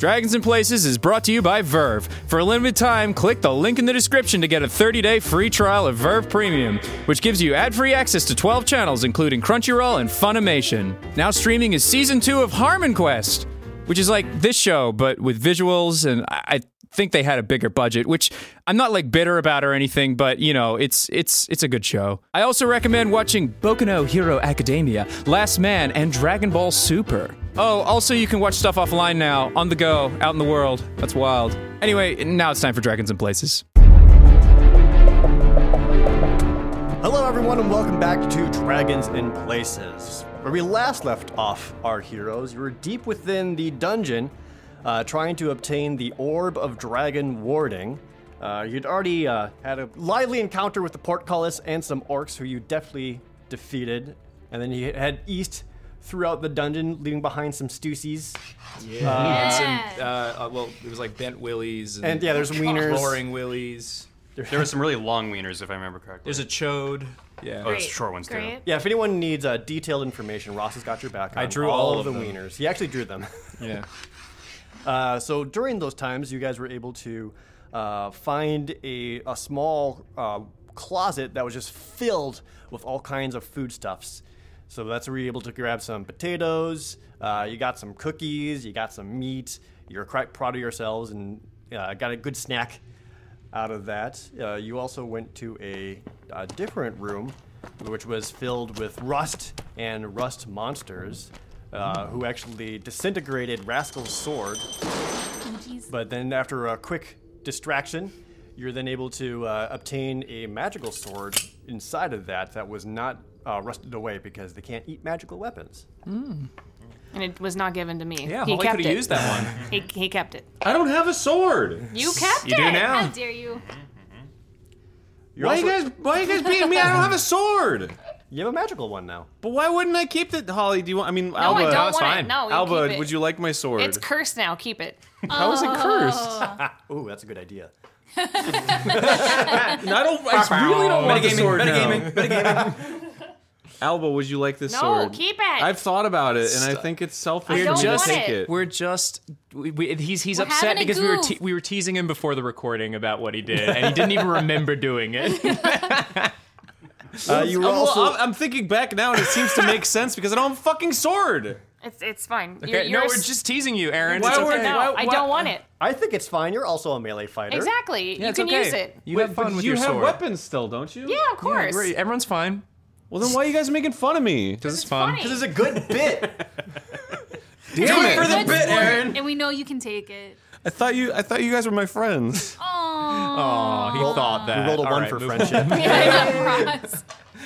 Dragons and Places is brought to you by Verve. For a limited time, click the link in the description to get a 30-day free trial of Verve Premium, which gives you ad-free access to 12 channels, including Crunchyroll and Funimation. Now streaming is Season 2 of Harmon Quest, which is like this show, but with visuals, and I think they had a bigger budget, which I'm not like bitter about or anything, but you know, it's a good show. I also recommend watching Boku no Hero Academia, Last Man, and Dragon Ball Super. Oh, also you can watch stuff offline now, on the go, out in the world. That's wild. Anyway, now it's time for Dragons and Places. Hello everyone and welcome back to Dragons and Places. Where we last left off our heroes, you were deep within the dungeon, trying to obtain the Orb of Dragon Warding. You'd already had a lively encounter with the portcullis and some orcs who you definitely defeated. And then you head east throughout the dungeon, leaving behind some Stussies. And some, well, it was like bent willies. And yeah, there's wieners. Roaring willies. There were some really long wieners, if I remember correctly. There's a chode. Yeah. Oh, there's short ones, too. Yeah, if anyone needs detailed information, Ross has got your back on I drew all all of the them. wieners. He actually drew them. Yeah. So during those times, you guys were able to find a small closet that was just filled with all kinds of foodstuffs. So that's where you're able to grab some potatoes, you got some cookies, you got some meat. You're quite proud of yourselves and got a good snack out of that. You also went to a different room, which was filled with rust and rust monsters. Who actually disintegrated Rascal's sword. But then after a quick distraction, you're then able to obtain a magical sword inside of that was not rusted away because they can't eat magical weapons. And it was not given to me. Yeah, he Holly kept could it. have used that one. He kept it. I don't have a sword. You kept You it. do now. How dare you? Why are you guys beating me? I don't have a sword. You have a magical one now. But why wouldn't I keep it, Holly? Do you want? I mean, No, Alba. I don't it's want fine. it. No, you Alba, keep it. would you like my sword? It's cursed now. Keep it. How is it cursed? Ooh, that's a good idea. I really don't want the sword now. Metagaming. Alba, would you like this No, sword? keep it. I've thought about it, and I think it's selfish I for don't me to want take it. it. We're just he's We're upset having a because goof. we were teasing him before the recording about what he did, and he didn't even remember doing it. You were also... I'm thinking back now, and it seems to make sense because I don't have a fucking sword. It's fine. Okay, no, we're just teasing you, Aaron. Why It's were- okay. No, I why- don't want it. I think it's fine. You're also a melee fighter. Exactly. Yeah, you it's can okay. use it. You have fun but with you your have sword. weapons still, don't you? Yeah, of course. Everyone's fine. Well, then why are you guys making fun of me? Because it's It's fun. funny. This is a good bit. Damn it! Good For the bit, sport, Aaron. And we know you can take it. I thought you guys were my friends. Oh, he thought that. We rolled a All 1 right, for move friendship. Ross.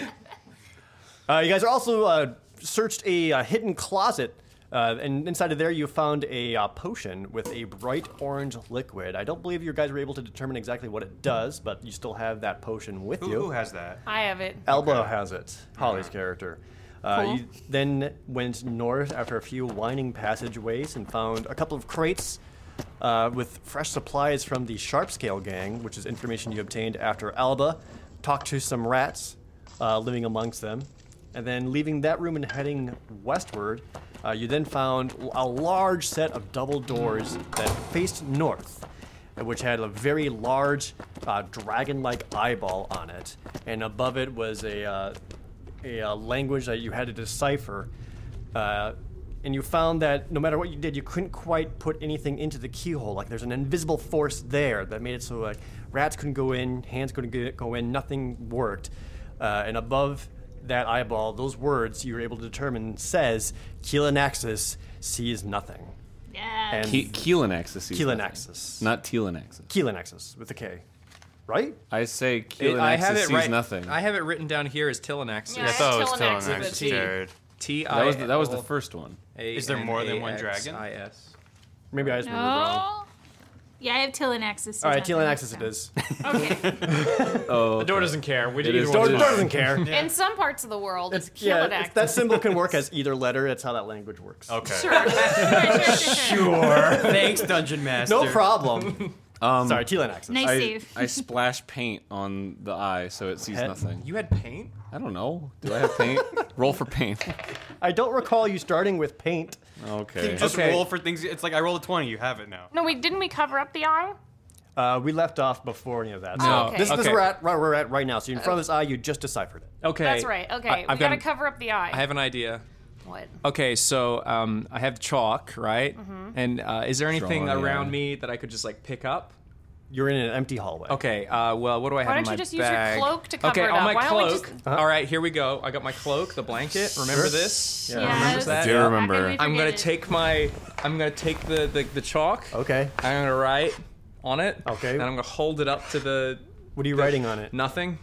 You guys are also searched a hidden closet, and inside of there you found a potion with a bright orange liquid. I don't believe you guys were able to determine exactly what it does, but you still have that potion with you. Who has that? I have it. Elbow has it, Holly's character. You then went north after a few winding passageways and found a couple of crates with fresh supplies from the Sharpscale gang, which is information you obtained after Alba talked to some rats living amongst them. And then leaving that room and heading westward, you then found a large set of double doors that faced north, which had a very large dragon-like eyeball on it. And above it was a language that you had to decipher. And you found that no matter what you did, you couldn't quite put anything into the keyhole. Like there's an invisible force there that made it so like rats couldn't go in, hands couldn't go in, nothing worked. And above that eyeball, those words you were able to determine says, Keelanaxis sees nothing. Yeah. And Keelanaxis. Keelanaxis. Not Telanaxis. Keelanaxis with a K. Right? I say I Keelanaxis have it sees right. nothing. I have it written down here as Tillanaxis. Yeah, I thought it was Telanaxis. Telanaxis, T. Jared. that was the first one. Is there more than one dragon? T-I-N-A-X-I-S. Maybe I just remembered wrong. No. Yeah, I have Telanaxis. All right, Keelanaxis it is. Okay. Oh, The door doesn't care. We It is Door doesn't care. In some parts of the world, it's Yeah, Keelanaxis. that symbol can work as either letter. That's how that language works. Okay. Sure. Thanks, Dungeon Master. No problem. Sorry, Telanaxis. Nice save. I splash paint on the eye so it sees nothing. You had paint? I don't know. Do I have paint? Roll for paint. I don't recall you starting with paint. Okay. You just Okay. roll for things. It's like I roll a 20. You have it now. No, didn't we cover up the eye? We left off before any of that. So Oh, okay. This is Okay. where we're at right now. So in front of this eye, you just deciphered it. Okay. That's right. Okay, I've we gotta got cover up the eye. I have an idea. What? Okay, so I have chalk, right? And is there anything Draw, yeah. around me that I could just like pick up? You're in an empty hallway. Okay, well, what do I have Why in don't my you just use your bag? cloak to cover okay, it on up? my Why don't we cloak. just- All right, here we go. I got my cloak, the blanket. Remember this? Yeah. Yes. that? Do Yeah. remember. How can we I'm gonna forget it? take the chalk. Okay. I'm gonna write on it. Okay. And I'm gonna hold it up to the What are you writing on it? nothing.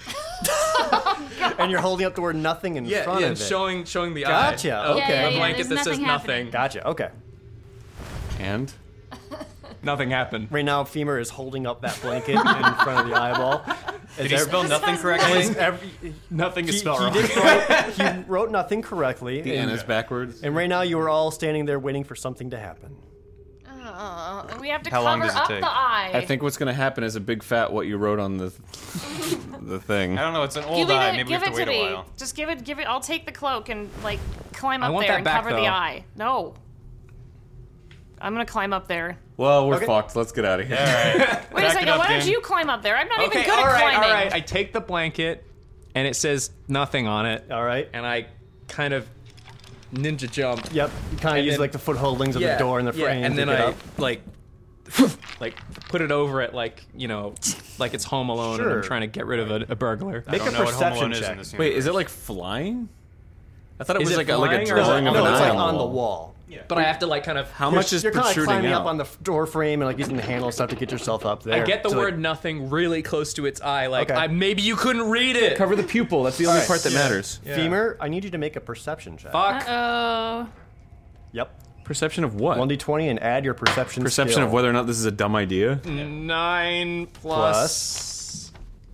And you're holding up the word nothing in front and of it. showing the Gotcha. eye. Okay. Yeah, A yeah, blanket there's that says nothing nothing. happening. Gotcha. Okay. And? Nothing happened. Right now, Femur is holding up that blanket in front of the eyeball. Did he spell nothing correctly? Nothing He, is spelled wrong. did write, he wrote nothing correctly. The N is backwards. And right now, you are all standing there waiting for something to happen. We have to How long cover does it up take? the eye. I think what's going to happen is a big fat what you wrote on the thing. I don't know. It's an old Give eye. it, Maybe we give have it to to wait a me. while. Just give it. I'll take the cloak and like climb up want there that and back, cover the though. eye. No. I'm gonna climb up there. Well, we're Okay. fucked. Let's get out of here. All right. Wait a Back it second. up, Why don't Dan. you climb up there? I'm not even Okay, good all at right, climbing. all right. I take the blanket, and it says nothing on it, All right. and I kind of ninja jump. Yep. You kind of use then- like the footholdings of the door and the frame. and to then get I up. like put it over it like like it's Home Alone, and Sure. I'm trying to get rid of a burglar. I Make don't a know what Home perception Alone is check. in this Wait, is it universe. like flying? I thought it Is was it like a flying or is it- drawing of No, an it's eye like on the wall. But I have to like kind of. How much is You're kind of like protruding climbing out? up on the door frame and like using the handle and stuff to get yourself up there. I get the So, like, word nothing really close to its eye. Like Okay. maybe you couldn't read it. Cover the pupil. That's the only Alright. part that matters. Femur, I need you to make a perception check. Fuck. Oh. Yep. Perception of what? 1d20 and add your perception. Perception skill. of whether or not this is a dumb idea. 9 plus.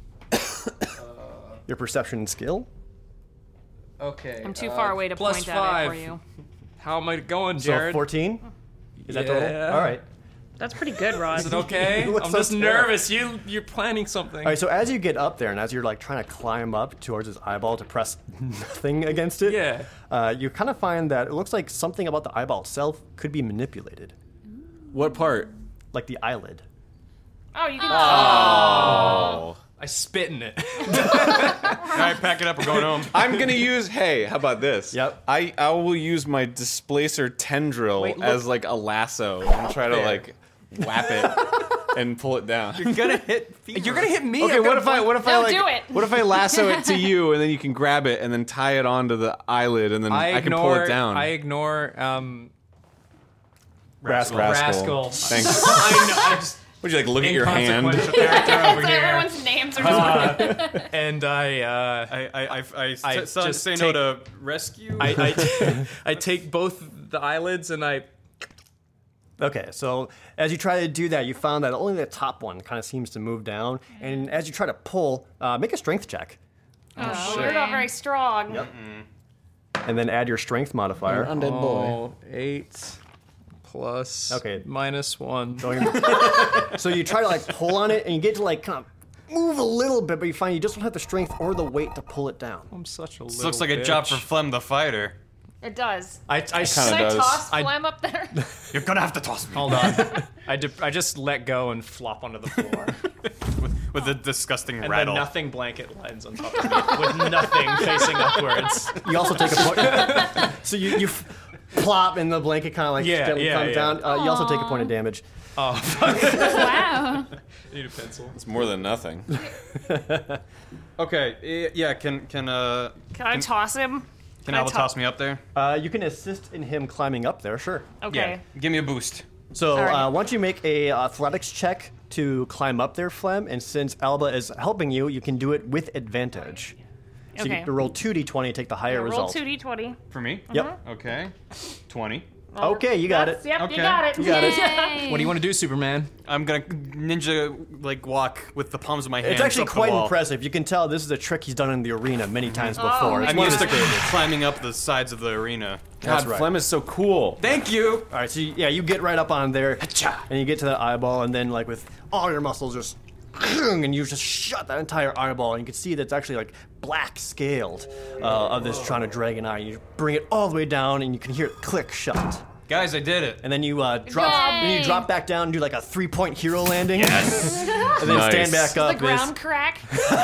Your perception skill. Okay. I'm too far away to plus point 5. at it for you. How am I going, So Jared? 14. Is that total? Yeah. All right. That's pretty good, Rod. Is it okay? You look I'm so just terrible. nervous. You're planning something. All right. So as you get up there and as you're like trying to climb up towards his eyeball to press nothing against it, you kind of find that it looks like something about the eyeball itself could be manipulated, What part? like the eyelid. Oh, you can. Oh. I spit in it. All right, pack it up. We're going home. I'm gonna use. Hey, how about this? Yep. I will use my displacer tendril Wait, look- as like a lasso and try to there. like whap it and pull it down. You're gonna hit. You're gonna hit me. Okay, what if I No, like do it. what if I lasso it to you and then you can grab it and then tie it onto the eyelid and then I can pull it down. I ignore Rascal. Rascal. Thanks. I know. I just Would you like look at your hand? inconsequential character over So here. everyone's names are just. And I just say take- no to rescue. I take both the eyelids and I. Okay, so as you try to do that, you found that only the top one kind of seems to move down, and as you try to pull, make a strength check, Oh, you're not very strong. Yep. and then add your strength modifier. Undead Oh, 8 plus Okay. minus 1. So you try to like pull on it, and you get to like kind of move a little bit, but you find you just don't have the strength or the weight to pull it down. I'm such a little. This looks like a job for Flem the fighter. It does. I kinda Can I does. toss I- Flem up there? You're gonna have to toss me Hold on. I just let go and flop onto the floor. with the disgusting And rattle. the nothing blanket lands on top of me with nothing facing upwards. You also take a point. So you plop, and the blanket kind of like Yeah, gently yeah, comes yeah. down. You also take a point of damage. Wow. I need a pencil. It's more than nothing. Okay, yeah. Can Can I toss him? Can Alba toss me up there? You can assist in him climbing up there, sure. Okay. Yeah. Give me a boost. So Alright. why don't you make a athletics check to climb up there, Flem, and since Alba is helping you, you can do it with advantage. So Okay. you roll 2d20, take the higher Roll result. 2d20. For me? Yep. Okay. 20. Okay, you got it. Yep, Okay. you got it. You got it. Yay. What do you want to do, Superman? I'm gonna ninja like walk with the palms of my hands. It's actually up the quite wall. impressive. You can tell this is a trick he's done in the arena many times before. It's I'm one of used to his favorites. climbing up the sides of the arena. God, That's right. Flem is so cool. Thank you. All right, so you get right up on there, and you get to that eyeball, and then like with all your muscles just, and you just shut that entire eyeball, and you can see that it's actually like black scaled of this Toronto Dragon Eye. You bring it all the way down, and you can hear it click shut. Guys, I did it. And then you drop back down and do like a 3-point hero landing. Yes. And then Nice. stand back up. The ground crack.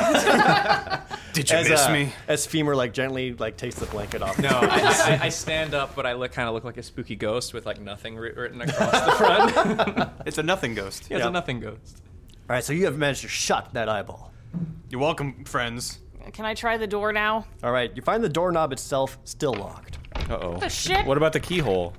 Did you as, miss me? As Femur like gently like takes the blanket off. No, I stand up, but I kind of look like a spooky ghost with like nothing written across the front. It's a nothing ghost. It's Yeah. a nothing ghost. All right, so you have managed to shut that eyeball. You're welcome, friends. Can I try the door now? All right, you find the doorknob itself still locked. Uh-oh. The shit? What about the keyhole?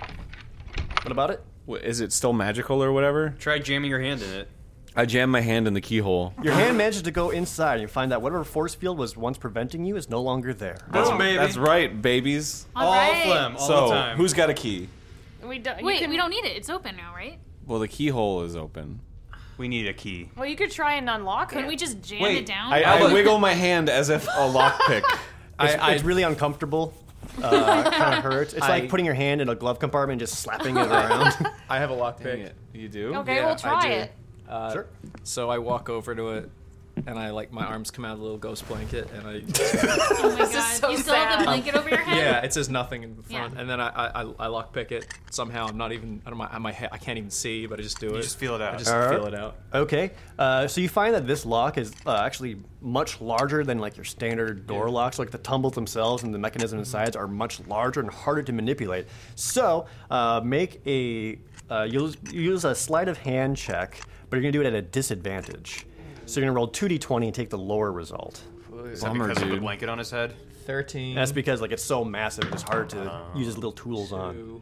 What about it? Is it still magical or whatever? Try jamming your hand in it. I jam my hand in the keyhole. Your hand manages to go inside, and you find that whatever force field was once preventing you is no longer there. Boom, baby. That's right, babies. All right. Phlegm, all So, the time. who's got a key? We don't, Wait, we don't need it. It's open now, right? Well, the keyhole is open. We need a key. Well, you could try and unlock Couldn't it. we just jam Wait, it down? I wiggle my hand as if a lockpick. It's really uncomfortable. Kind of hurts. It's like putting your hand in a glove compartment and just slapping it around. I have a Dang lockpick. it. You do? Okay, Yeah, we'll I try do. it. Sure. So I walk over to it, and I like my arms come out of the little ghost blanket, and I Oh my god. so you still have sad. the blanket over your head? yeah, it says nothing in the front, Yeah. and then I lockpick it somehow. I'm not even out of my head. I can't even see, but I just do it. You just feel it out. I just Alright. feel it out. Okay, so you find that this lock is actually much larger than like your standard door locks. Like the tumbles themselves and the mechanism inside are much larger and harder to manipulate. So make a use a sleight of hand check, but you're gonna do it at a disadvantage. So you're gonna roll 2d20 and take the lower result. Is that Bummer, because of the dude. blanket on his head? 13. That's because like it's so massive, it's hard to use his little tools on.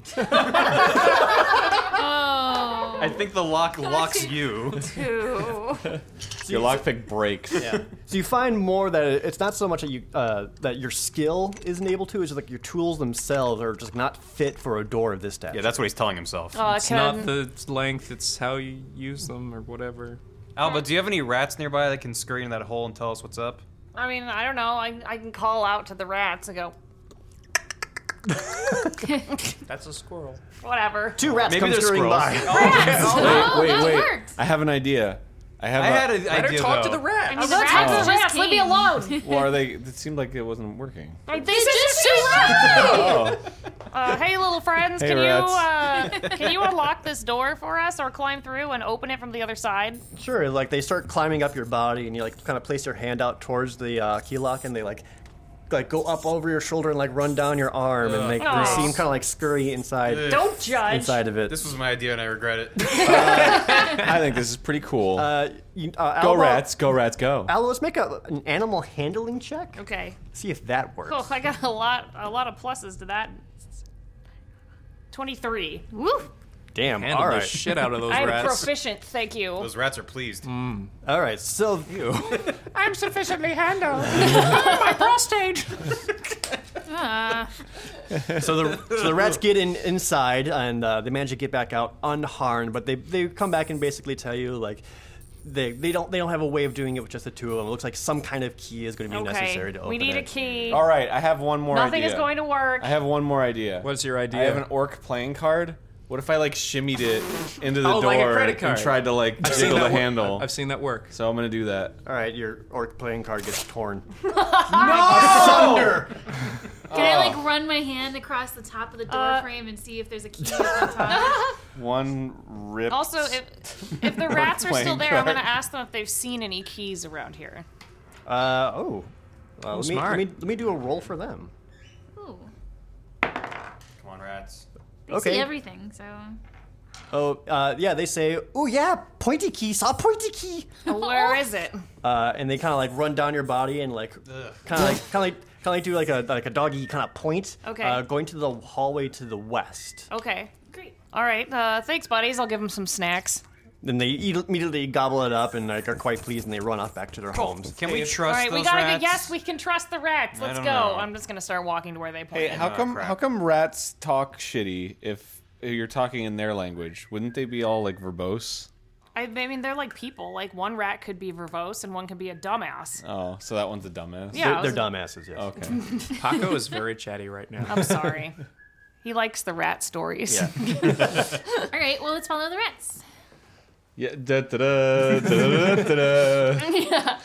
Oh. I think the lock locks you. Your lockpick breaks. So you find more that it's not so much that you that your skill isn't able to, it's just like your tools themselves are just not fit for a door of this stature. Yeah, that's what he's telling himself. It's not the length; it's how you use them or whatever. Alba, do you have any rats nearby that can scurry in that hole and tell us what's up? I mean, I don't know. I can call out to the rats and go, That's a squirrel. whatever. Two rats Maybe come they're scurrying squirrels. by. Oh, Wait, that wait. worked. I have an idea. I have I had an Let her idea talk though. to the rat. I mean, I'm the gonna talk to rats the just rats. Leave me came. alone. Well, are they? It seemed like it wasn't working. This It's is just too two rats. Oh, Hey, little friends, Hey, can you unlock this door for us, or climb through and open it from the other side? Sure, like they start climbing up your body, and you like kind of place your hand out towards the key lock, and they like go up over your shoulder and like run down your arm, and they seem kind of like scurry inside Don't judge. inside of it. This was my idea and I regret it. I think this is pretty cool. Go Go rats, go rats, go. Alba, let's make an animal handling check. Okay. See if that works. Cool. I got a lot of pluses to that. 23. Woo. Damn. Handle All the right. shit out of those I'm rats. proficient, thank you. Those rats are pleased. All right. So I'm sufficiently handled. My prostate. So the rats get inside, and they manage to get back out unharmed. But they come back and basically tell you like they don't have a way of doing it with just the two of them. It looks like some kind of key is going to be necessary to open we need it. a key. All right, I have one more Nothing idea. is going to work. I have one more idea. What's your idea? I have an orc playing card. What if I like shimmied it into the Oh, door like a credit card. and tried to like I've seen jiggle the that work. handle? I've seen that work. So I'm gonna do that. All right, your orc playing card gets torn. Can I like run my hand across the top of the door frame and see if there's a key on top? One rip. Also, if the rats are still playing there, I'm card. going to ask them if they've seen any keys around here. Let smart. me do a roll for them. Ooh. Come on, rats. They Okay. see everything, so. Yeah, they say, "Oh yeah, pointy key, saw pointy key," Where is it? and they kind of like run down your body and like kind of like do like a doggy kind of point. Okay. Going to the hallway to the west. Okay. Great. All right. Thanks, buddies. I'll give them some snacks. then they immediately gobble it up and like are quite pleased, and they run off back to their homes. Can we All trust right, those we gotta rats? yes, we can trust the rats. Let's don't go. know. I'm just gonna start walking to where they pointed. Hey, how crap. come rats talk shitty if you're talking in their language? Wouldn't they be all like verbose? I mean, they're like people. Like one rat could be verbose and one could be a dumbass. Oh, so that one's a dumbass. Yeah, They're dumbasses. Yes. Okay. Paco is very chatty right now. I'm sorry. He likes the rat stories. Yeah. All right, well, let's follow the rats. Yeah. Da, da, da, da, da, da.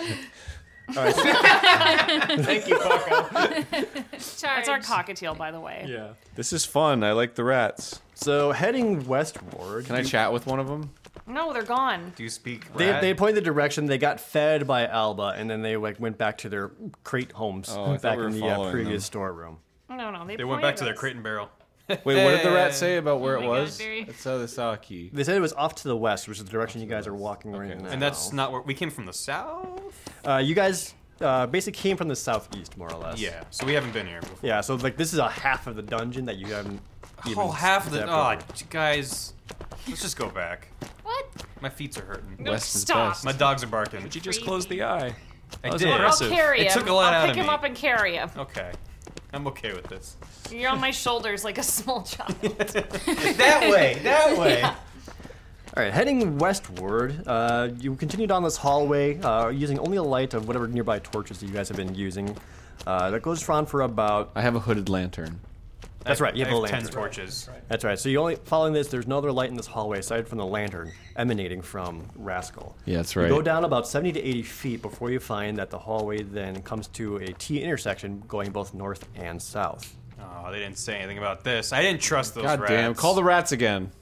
Thank you, Paco. That's our cockatiel, by the way. Yeah. This is fun. I like the rats. So heading westward, Can I chat with one of them? No, they're gone. Do you speak they rat? pointed the direction. They got fed by Alba, and then they went back to their crate homes Oh, I thought back we were in the following previous them. storeroom. No, They went back to their crate and barrel. Wait, what did the rat say about where Oh it my God, was? Barry. It's how they saw a key. They said it was off to the west, which is the direction you guys are walking right Okay. now. And that's not where we came from. The south. You guys basically came from the southeast, more or less. Yeah. So we haven't been here before. Yeah. So like this is a half of the dungeon that you haven't. Even Half of the. stepped Oh, over. guys. Let's just go back. What? My feet are hurting. West is Stop. best. My dogs are barking. Did you just close the eye? I was did. impressive. I'll carry him. It took a lot I'll out pick of him me. up and carry him. Okay. I'm okay with this. You're on my shoulders like a small child. That way. That way. All right, heading westward, you continue down this hallway using only a light of whatever nearby torches that you guys have been using. That goes on for about. I have a hooded lantern. That's right. You have I a have 10 lantern. torches. That's right. So you only following this. There's no other light in this hallway aside from the lantern emanating from Rascal. Yeah, that's You right. go down about 70 to 80 feet before you find that the hallway then comes to a T intersection going both north and south. Oh, they didn't say anything about this. I didn't trust those God rats. damn. Call the rats again.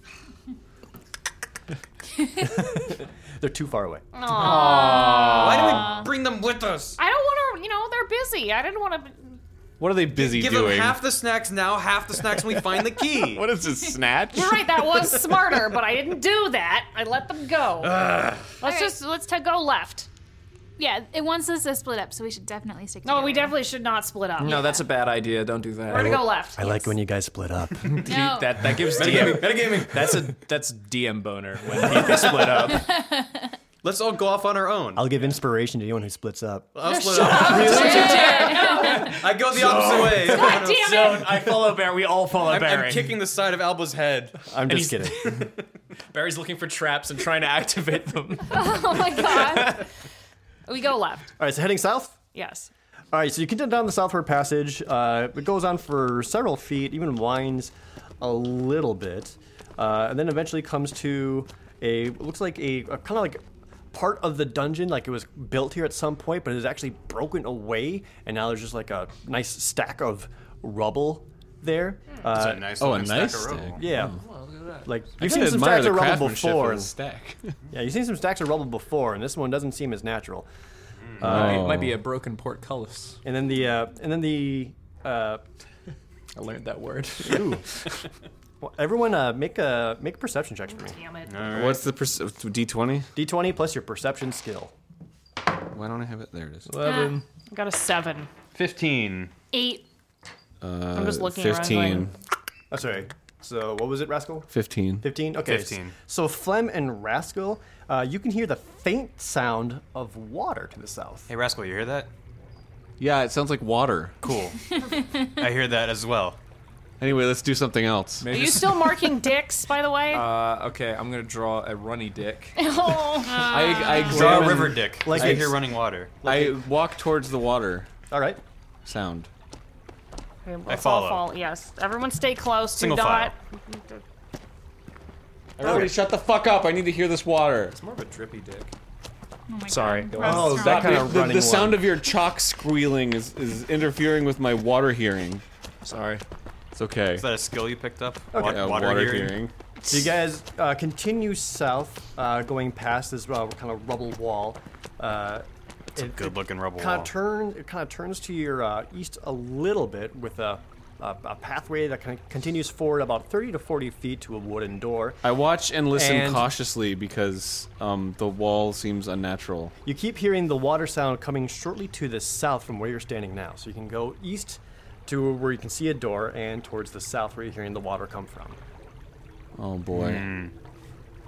They're too far away. Why did we bring them with us? I don't want to. They're busy. I didn't want to. What are they busy Give doing? them half the snacks now, half the snacks when we find the key. What is this, snatch? You're right. That was smarter, but I didn't do that. I let them go. Let's go left. Yeah, it wants us to split up, so we should definitely stick No, together. we definitely should not split up. No, that's a bad idea. Don't do that. We're gonna go left. I like when you guys split up. No. That gives DM. Metagaming. That's DM boner when people split up. Let's all go off on our own. I'll give inspiration to anyone who splits up. I'll split up. I go the opposite way. God damn it! I follow Barry. We all follow I'm kicking the side of Alba's head. I'm just he's- kidding. Barry's looking for traps and trying to activate them. Oh my god. We go left. All right, so heading south. Yes. All right, so you continue down the southward passage. It goes on for several feet, even winds a little bit, and then eventually comes to looks like a kind of like part of the dungeon, like it was built here at some point, but it is actually broken away, and now there's just like a nice stack of rubble there. It's a nice Oh, a looking nice stack of stack. rubble. Yeah. Like I you've gotta seen some admire stacks the of rubble craftsmanship before. of And, the stack. yeah, you've seen some stacks of rubble before, and this one doesn't seem as natural. It might be a broken portcullis. And then the I learned that word. ooh. Well, everyone, make perception checks for me. Damn it. What's the D20? D20 plus your perception skill. Why don't I have it? There it is. 11. I got a 7. 15. 8. I'm just looking 15. around. That's right. So what was it, Rascal? 15. 15? Okay. 15. So Flem and Rascal, you can hear the faint sound of water to the south. Hey, Rascal, you hear that? Yeah, it sounds like water. Cool. I hear that as well. Anyway, let's do something else. Are you still marking dicks, by the way? Okay, I'm gonna draw a runny dick. Oh. I Draw a examine- river dick. Like I it's- hear running water. I walk towards the water All right. sound. Okay, I let's all follow. fall. Yes. Everyone stay close. Single Do not. Everybody shut the fuck up. I need to hear this water. It's more of a drippy dick. Oh my Sorry. God. Oh, Ross, that Ross. kind of The running sound one. of your chalk squealing is interfering with my water hearing. Sorry. It's okay. Is that a skill you picked up? Okay. Water hearing? So you guys continue south, going past this kind of rubble wall. It's a good-looking rubble kind wall. It kind of turns to your east a little bit with a pathway that kind of continues forward about 30 to 40 feet to a wooden door. I watch and listen And- cautiously because the wall seems unnatural. You keep hearing the water sound coming shortly to the south from where you're standing now. So you can go east to where you can see a door and towards the south where you're hearing the water come from. Oh boy.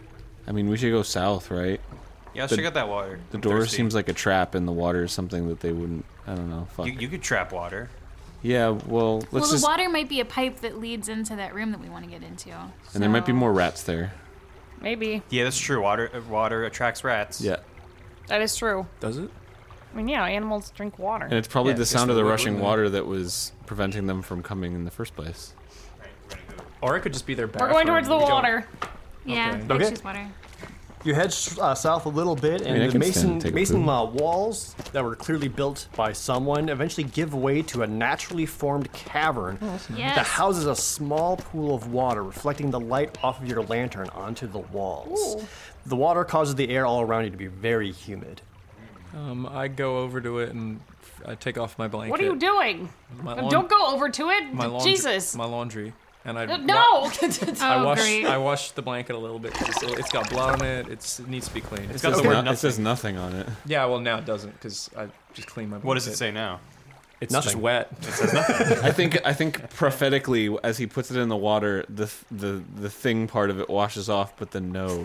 I mean, we should go south, right? Yeah, let's check out that water. The I'm door thirsty. seems like a trap, and the water is something that they wouldn't. I don't know. Fuck. You could trap water. Yeah. Well, let's Well, the just. water might be a pipe that leads into that room that we want to get into. And there might be more rats there. Maybe. Yeah, that's true. Water attracts rats. Yeah. That is true. Does it? I mean, yeah, animals drink water. And it's probably Yeah, the just sound of the the wood, rushing wouldn't it? water that was preventing them from coming in the first place. Or it could just be their We're bathroom. going towards the We don't- water. Yeah, Okay. let's Okay. choose water. You head south a little bit, and I the can stand and take a mason poo. walls that were clearly built by someone eventually give way to a naturally formed cavern Yes. that houses a small pool of water, reflecting the light off of your lantern onto the walls. Ooh. The water causes the air all around you to be very humid. I go over to it and I take off my blanket. What are you doing? My Don't go over to it. My laundry, Jesus. My laundry. And I No. I great. wash the blanket a little bit because it's got blood on it. It needs to be clean. It's got the It word says nothing. it says nothing on it. Yeah, well now it doesn't because I just cleaned my blanket. What does it say now? It's Nothing. just wet. I think prophetically, as he puts it in the water, the thing part of it washes off, but the no.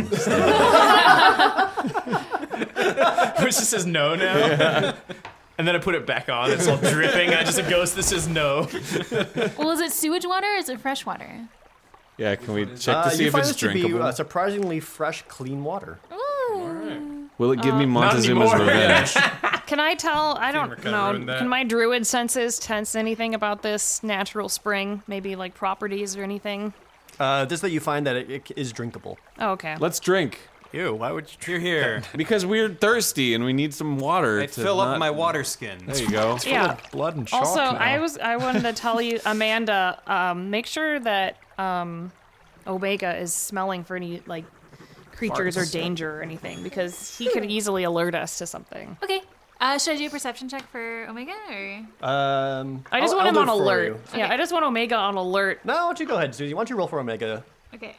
Which just says no now. Yeah. And then I put it back on. It's all dripping. I just a ghost that says no. Well, is it sewage water or is it fresh water? Yeah, can we check to see you if find it's this to be drinkable? surprisingly fresh, clean water. Ooh. Will it give me Not Montezuma's anymore. revenge? Can I tell? I don't kinda know. ruined that. Can my druid senses sense anything about this natural spring? Maybe like properties or anything? Just that you find that it is drinkable. Oh, okay. Let's drink. Ew, why would you? Here. Because we're thirsty and we need some water. I to fill up not- my water skin. There you go. Yeah. Blood and chalk Also, now. I wanted to tell you, Amanda, make sure that Omega is smelling for any like creatures or danger or anything because he could easily alert us to something. Okay. Should I do a perception check for Omega or? I just want I'll him do on it for alert. you. Yeah, I just want Omega on alert. No, why don't you go ahead, Susie? Why don't you roll for Omega? Okay.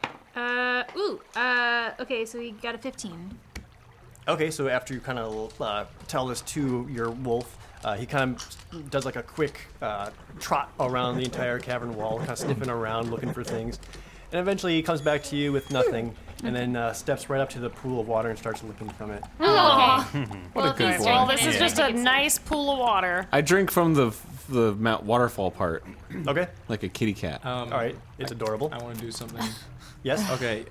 Okay, so we got a 15. Okay, so after you kind of tell this to your wolf, he kind of does like a quick trot around the entire cavern wall, kind of sniffing around, looking for things. And eventually he comes back to you with nothing, and then steps right up to the pool of water and starts licking from it. Oh, okay. What a good if he's boy. Well, drinking this is it, just I a think it's nice pool of water. I drink from the Mount Waterfall part, Okay, like a kitty cat. all right, it's adorable. I want to do something. Yes? Okay,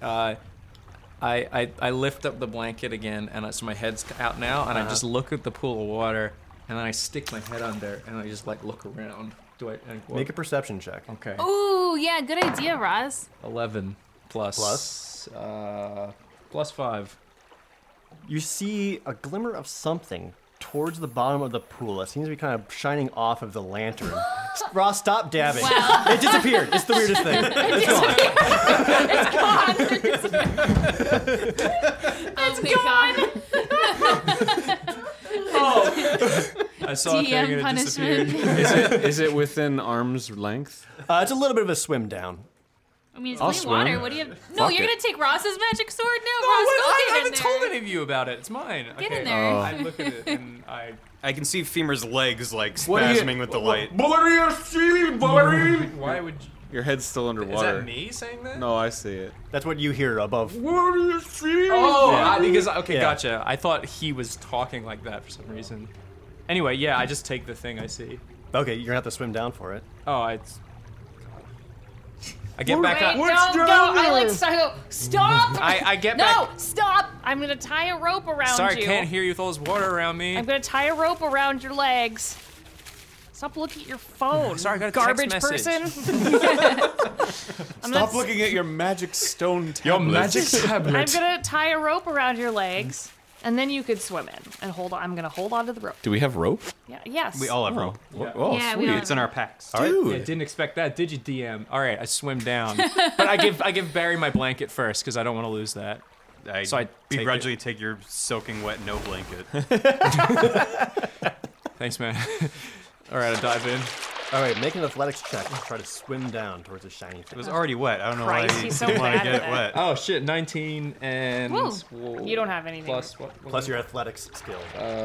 I lift up the blanket again, and so my head's out now, and I just look at the pool of water, and then I stick my head under, and I just like look around. Do I Make a perception check. Okay. Ooh, yeah, good idea, Roz. 11 plus. Plus 5. You see a glimmer of something towards the bottom of the pool. It seems to be kind of shining off of the lantern. Ross, stop dabbing. Wow. It disappeared. It's the weirdest thing. It's It's gone. I saw a thing and DM it punishment. disappeared. Is it within arm's length? gone. It's a little bit of a swim down. I mean, it's I'll clean water. swim. What do you? No, Fuck you're it. gonna take Ross's magic sword now. No, Ross, wait, go I get in haven't there. told any of you about it. It's mine. Get okay. in there. Oh. I look at it and I. I can see Femur's legs like What do you- spasming with the light. Why would you? Your head's still Is underwater. that me saying that? No, I see it. That's what you hear above. Oh, Yeah. because okay, Yeah. gotcha. I thought he was talking like that for some reason. Anyway, yeah, I just take the thing I see. Okay, you're gonna have to swim down for it. Oh, I get back Wait, up. don't go. I go, stop. I get No, back. stop. I'm going to tie a rope around Sorry, you. I can't hear you with all this water around me. I'm going to tie a rope around your legs. Stop looking at your phone. Sorry, I got a garbage text person. Stop looking at your magic stone tablet. Your magic tablet. I'm going to tie a rope around your legs, and then you could swim in. And hold on. I'm going to hold on to the rope. Do we have rope? Yeah. Yes. We all have rope. Oh, Yeah, we sweet. all have It's in our packs. All right. Yeah, didn't expect that, did you, DM? All right, I swim down, but I give Barry my blanket first because I don't want to lose that. So I take begrudgingly take your soaking wet no blanket. Thanks, man. All right, I dive in. All right, make an athletics check and try to swim down towards the shiny It thing. was already wet. I don't know Christ, why he's so you want bad to get at it it. wet. Oh shit, 19 and Whoa. You don't have anything. plus what? Plus your athletics skill.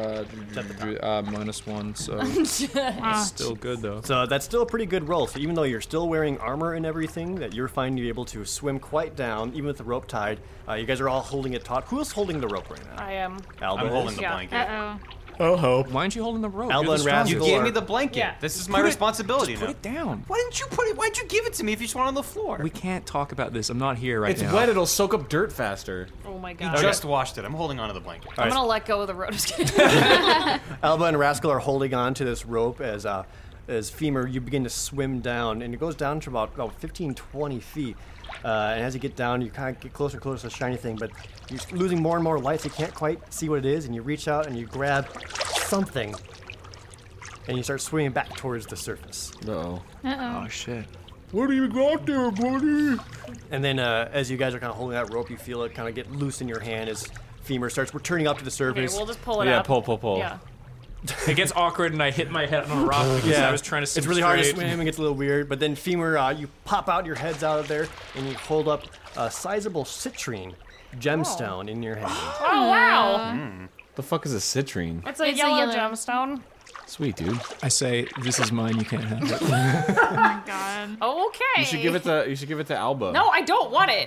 -1, so still good though. So that's still a pretty good roll. So even though you're still wearing armor and everything, that you're finding you able to swim quite down, even with the rope tied. You guys are all holding it taut. Who's holding the rope right now? I am. Alba I'm holding is. the Yeah. blanket. Uh-oh. Oh, hope. Why aren't you holding the rope? Alba You're the and Raz, strongest. You Go gave on. me the blanket. Yeah. This is my responsibility Just now. put it down. Why didn't you put it? Why'd you give it to me if you just want it on the floor? We can't talk about this. I'm not here right It's now. wet. It'll soak up dirt faster. Oh my You god. just washed it. I'm holding onto the blanket. I'm gonna let go of the rope. Just kidding. Alba and Rascal are holding on to this rope as Femur, you begin to swim down, and it goes down to about 15, 20 feet. And as you get down, you kind of get closer and closer to the shiny thing, but you're losing more and more light, so you can't quite see what it is, and you reach out and you grab something, and you start swimming back towards the surface. Uh-oh. Oh shit. What do you got there, buddy? And then as you guys are kind of holding that rope, you feel it kind of get loose in your hand as Femur starts returning up to the Okay, surface. we'll just pull it Yeah, up. pull. Yeah. It gets awkward and I hit my head on a rock because I was trying to swim It's really hard to straight. swim and gets a little weird, but then Femur, you pop out your heads out of there and you hold up a sizable citrine gemstone in your hand. Oh wow. The fuck is a citrine? It's a It's a yellow yellow. gemstone. Sweet, dude. I say, this is mine. You can't have it. God. Oh, okay. You should give it to Alba. No, I don't want it.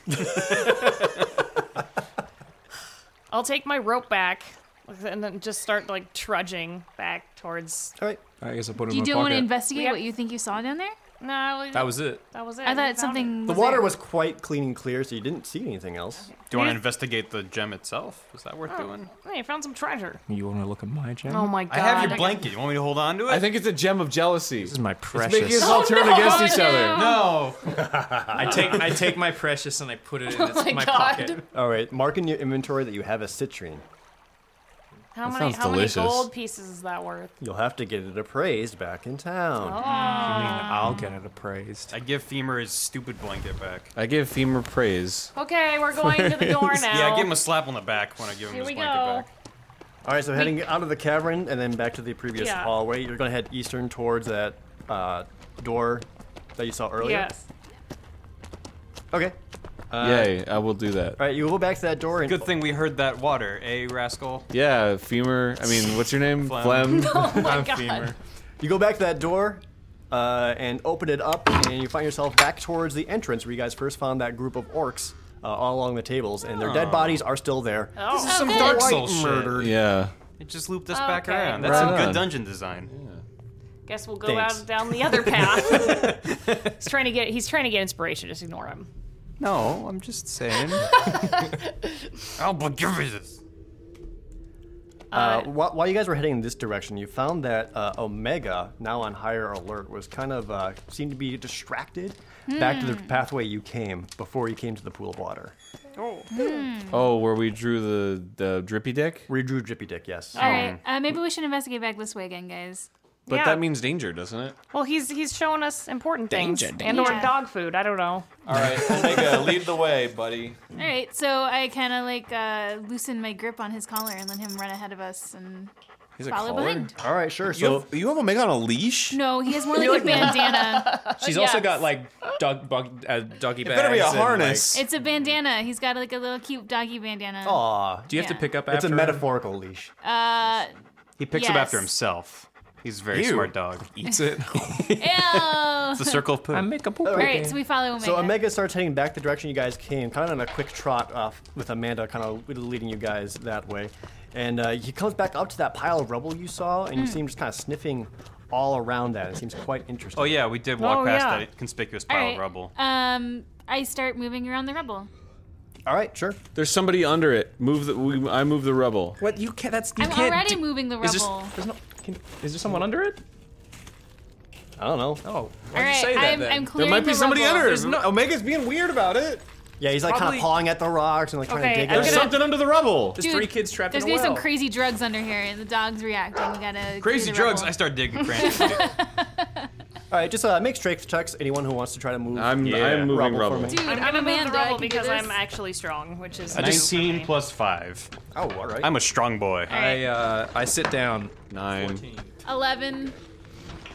I'll take my rope back and then just start like trudging back towards. All right. I guess I'll put it in You my don't want to pocket. investigate Yep. what you think you saw down there? No, That was it. that was it. I We thought found something. The was water there. was quite clean and clear, so you didn't see anything else. Do you want to investigate the gem itself? Is that worth doing? it. Hey, I found some treasure. You want to look at my gem? Oh my god. I have your blanket. You want me to hold on to it? I think it's a gem of jealousy. This is my It's making us precious. all turn against each other. no. I take my precious and I put it in my my God. pocket. All right. Mark in your inventory that you have a citrine. How That many sounds how delicious. many gold pieces is that worth? You'll have to get it appraised back in town. You mean I'll get it appraised? I give Femur his stupid blanket back. I give Femur praise. Okay, we're going to the door now. Yeah, I give him a slap on the back when I give him Here his we blanket go. back. All right. So heading out of the cavern and then back to the previous Yeah. hallway. You're going to head eastern towards that door that you saw earlier. Yes. Okay. Yay, I will do that. All right. You go back to that door and Good thing we heard that water, eh, rascal? Yeah, Femur. I mean, what's your name? Phlegm. Oh my I'm god. femur. you go back to that door. And open it up, and you find yourself back towards the entrance where you guys first found that group of orcs all along the tables, and their dead bodies are still there. Oh. Some good. Dark Quite Souls shit. murdered. Yeah. It just looped us back Okay. around. That's Right some on. good dungeon design. Guess we'll go Thanks. out down the other path. He's trying to get inspiration. Just ignore him. No, I'm just saying. Alba, give me this. While you guys were heading in this direction, you found that Omega, now on higher alert, was kind of seemed to be distracted back to the pathway you came before you came to the pool of water. Oh, where we drew the drippy dick? Where you drew Drippy Dick, yes. All right. Maybe we should investigate back this way again, guys. But Yeah. that means danger, doesn't it? Well, he's showing us important things Danger, and or danger. dog food. I don't know. All right, Omega, lead the way, buddy. All right. So I kind of like loosen my grip on his collar and let him run ahead of us and He's a follow collar? behind. All right, sure. You So have, you have Omega on a leash? No, he has more like a bandana. She's Yes. also got like doggy bags. It better be a and, harness. It's a bandana. He's got like a little cute doggy bandana. aw, do you have to Yeah. pick up after it's a him? metaphorical leash. He picks up Yes. after himself. He's a very Ew. smart dog. Eats it. Ew. It's the circle of poo. I make a poop. All right, so we follow Omega. So Omega starts heading back the direction you guys came, kind of on a quick trot off with Amanda kind of leading you guys that way. And he comes back up to that pile of rubble you saw, and you see him just kind of sniffing all around that. It seems quite interesting. Oh yeah, we did walk Oh, past yeah. that conspicuous All pile right. of rubble. I start moving around the rubble. All right, sure. There's somebody under it. I move the rubble. What you can't? That's you I'm can't. already moving the Is rubble. there someone under it? I don't know. Oh, All why'd right, you say that I'm then? clearing There might be the somebody rubble. under it. There's no- Omega's being weird about it. Yeah, he's like kind Probably- of pawing at the rocks and like trying Okay, to dig I'm at There's it. gonna- something under the rubble. There's Dude, 3 kids trapped There's in a gonna be well. some crazy drugs under here, and the dog's reacting. We gotta Crazy clear the drugs. rubble. I start digging frantically. All right, just make strength checks. Anyone who wants to try to move. I'm Yeah. moving Rubble for rubble. me. Dude, I'm I'm, gonna a move man. the I rubble can do because this. I'm actually strong, which is 19 plus 5. Oh, all right. I'm a strong boy. I sit down. 9. 14. 11.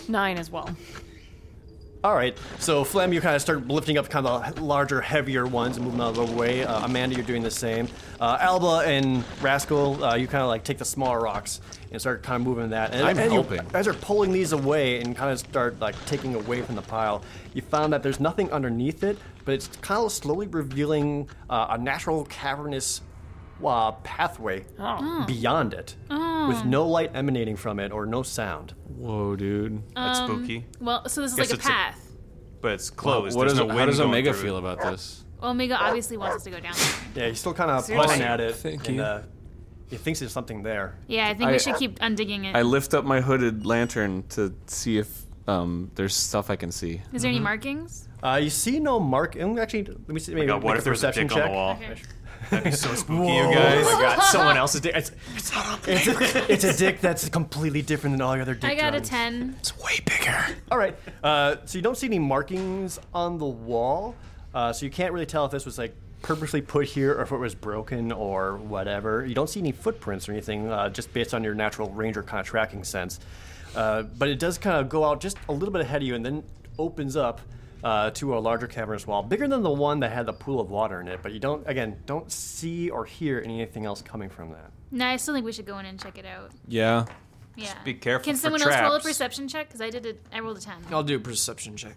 9 as well. All right, so Flem, you kind of start lifting up kind of the larger, heavier ones and moving out of the way. Amanda, you're doing the same. Alba and Rascal, you kind of like take the smaller rocks and start kind of moving that. And I'm helping. As you're pulling these away and kind of start like taking away from the pile, you found that there's nothing underneath it, but it's kind of slowly revealing a natural cavernous pathway beyond it, with no light emanating from it or no sound. Whoa, dude. That's spooky. Well, so this is Guess like a it's a- path. But it's closed. What There's is no how wind does going Omega through feel it. about this? Well, Omega obviously wants us to go down there. Yeah, he's still kind of Seriously? pulling at it, Thank and you. he thinks there's something there. Yeah, I think I- we should keep undigging it. I lift up my hooded lantern to see if there's stuff I can see. Is there any markings? You see no mark. Actually, let me see. Maybe God, what make if a there was a perception dick on check. the wall? Okay. That'd be so spooky, you guys. Oh my God, someone else's dick. It's a dick that's completely different than all your other dick I got a drawings. 10. It's way bigger. All right. So you don't see any markings on the wall. So you can't really tell if this was like purposely put here or if it was broken or whatever. You don't see any footprints or anything, just based on your natural ranger kind of tracking sense. But it does kind of go out just a little bit ahead of you and then opens up to a larger cavernous wall, bigger than the one that had the pool of water in it. But you don't see or hear anything else coming from that. No, I still think we should go in and check it out. Yeah. Yeah. be careful Can for someone else roll a traps. perception check? Because I rolled a 10. I'll do a perception check.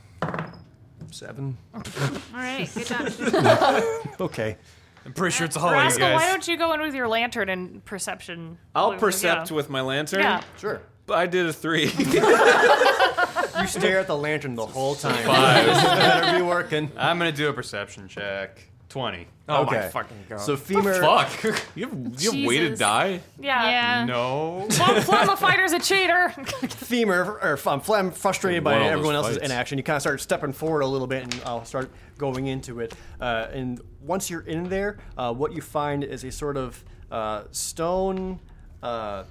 7. All right, good job. Okay. I'm pretty sure it's a hallway, you Rascal, why guys. don't you go in with your lantern and perception? I'll Yeah. percept with my lantern. Yeah. Sure. But I did a 3. You stare at the lantern the whole time. This better be working. I'm gonna do a perception check. 20. Oh Okay. my fucking god. So Femur. Fuck. you have way to Jesus. die? Yeah. Yeah. No. Flamma Fighter's a cheater. Flem, frustrated by Won all those everyone else's fights. inaction, you kind of start stepping forward a little bit and I'll start going into it. And once you're in there, what you find is a sort of stone, not